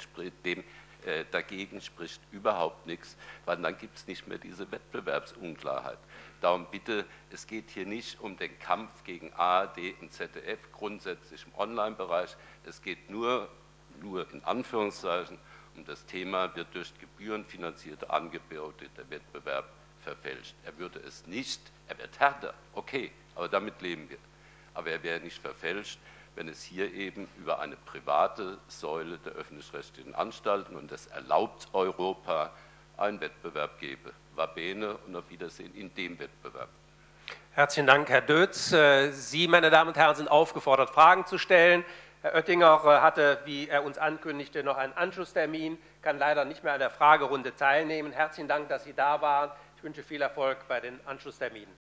[SPEAKER 4] dem äh, dagegen spricht überhaupt nichts, weil dann gibt es nicht mehr diese Wettbewerbsunklarheit. Darum bitte, es geht hier nicht um den Kampf gegen A R D und Z D F grundsätzlich im Online-Bereich. Es geht nur, nur in Anführungszeichen um das Thema, wird durch gebührenfinanzierte Angebote der Wettbewerb verfälscht. Er würde es nicht, er wird härter, okay, aber damit leben wir. Aber er wäre nicht verfälscht, wenn es hier eben über eine private Säule der öffentlich-rechtlichen Anstalten, und das erlaubt Europa, einen Wettbewerb gäbe. Va bene und auf Wiedersehen in dem Wettbewerb.
[SPEAKER 1] Herzlichen Dank, Herr Dötz. Sie, meine Damen und Herren, sind aufgefordert, Fragen zu stellen. Herr Oettinger hatte, wie er uns ankündigte, noch einen Anschlusstermin, kann leider nicht mehr an der Fragerunde teilnehmen. Herzlichen Dank, dass Sie da waren. Ich wünsche viel Erfolg bei den Anschlussterminen.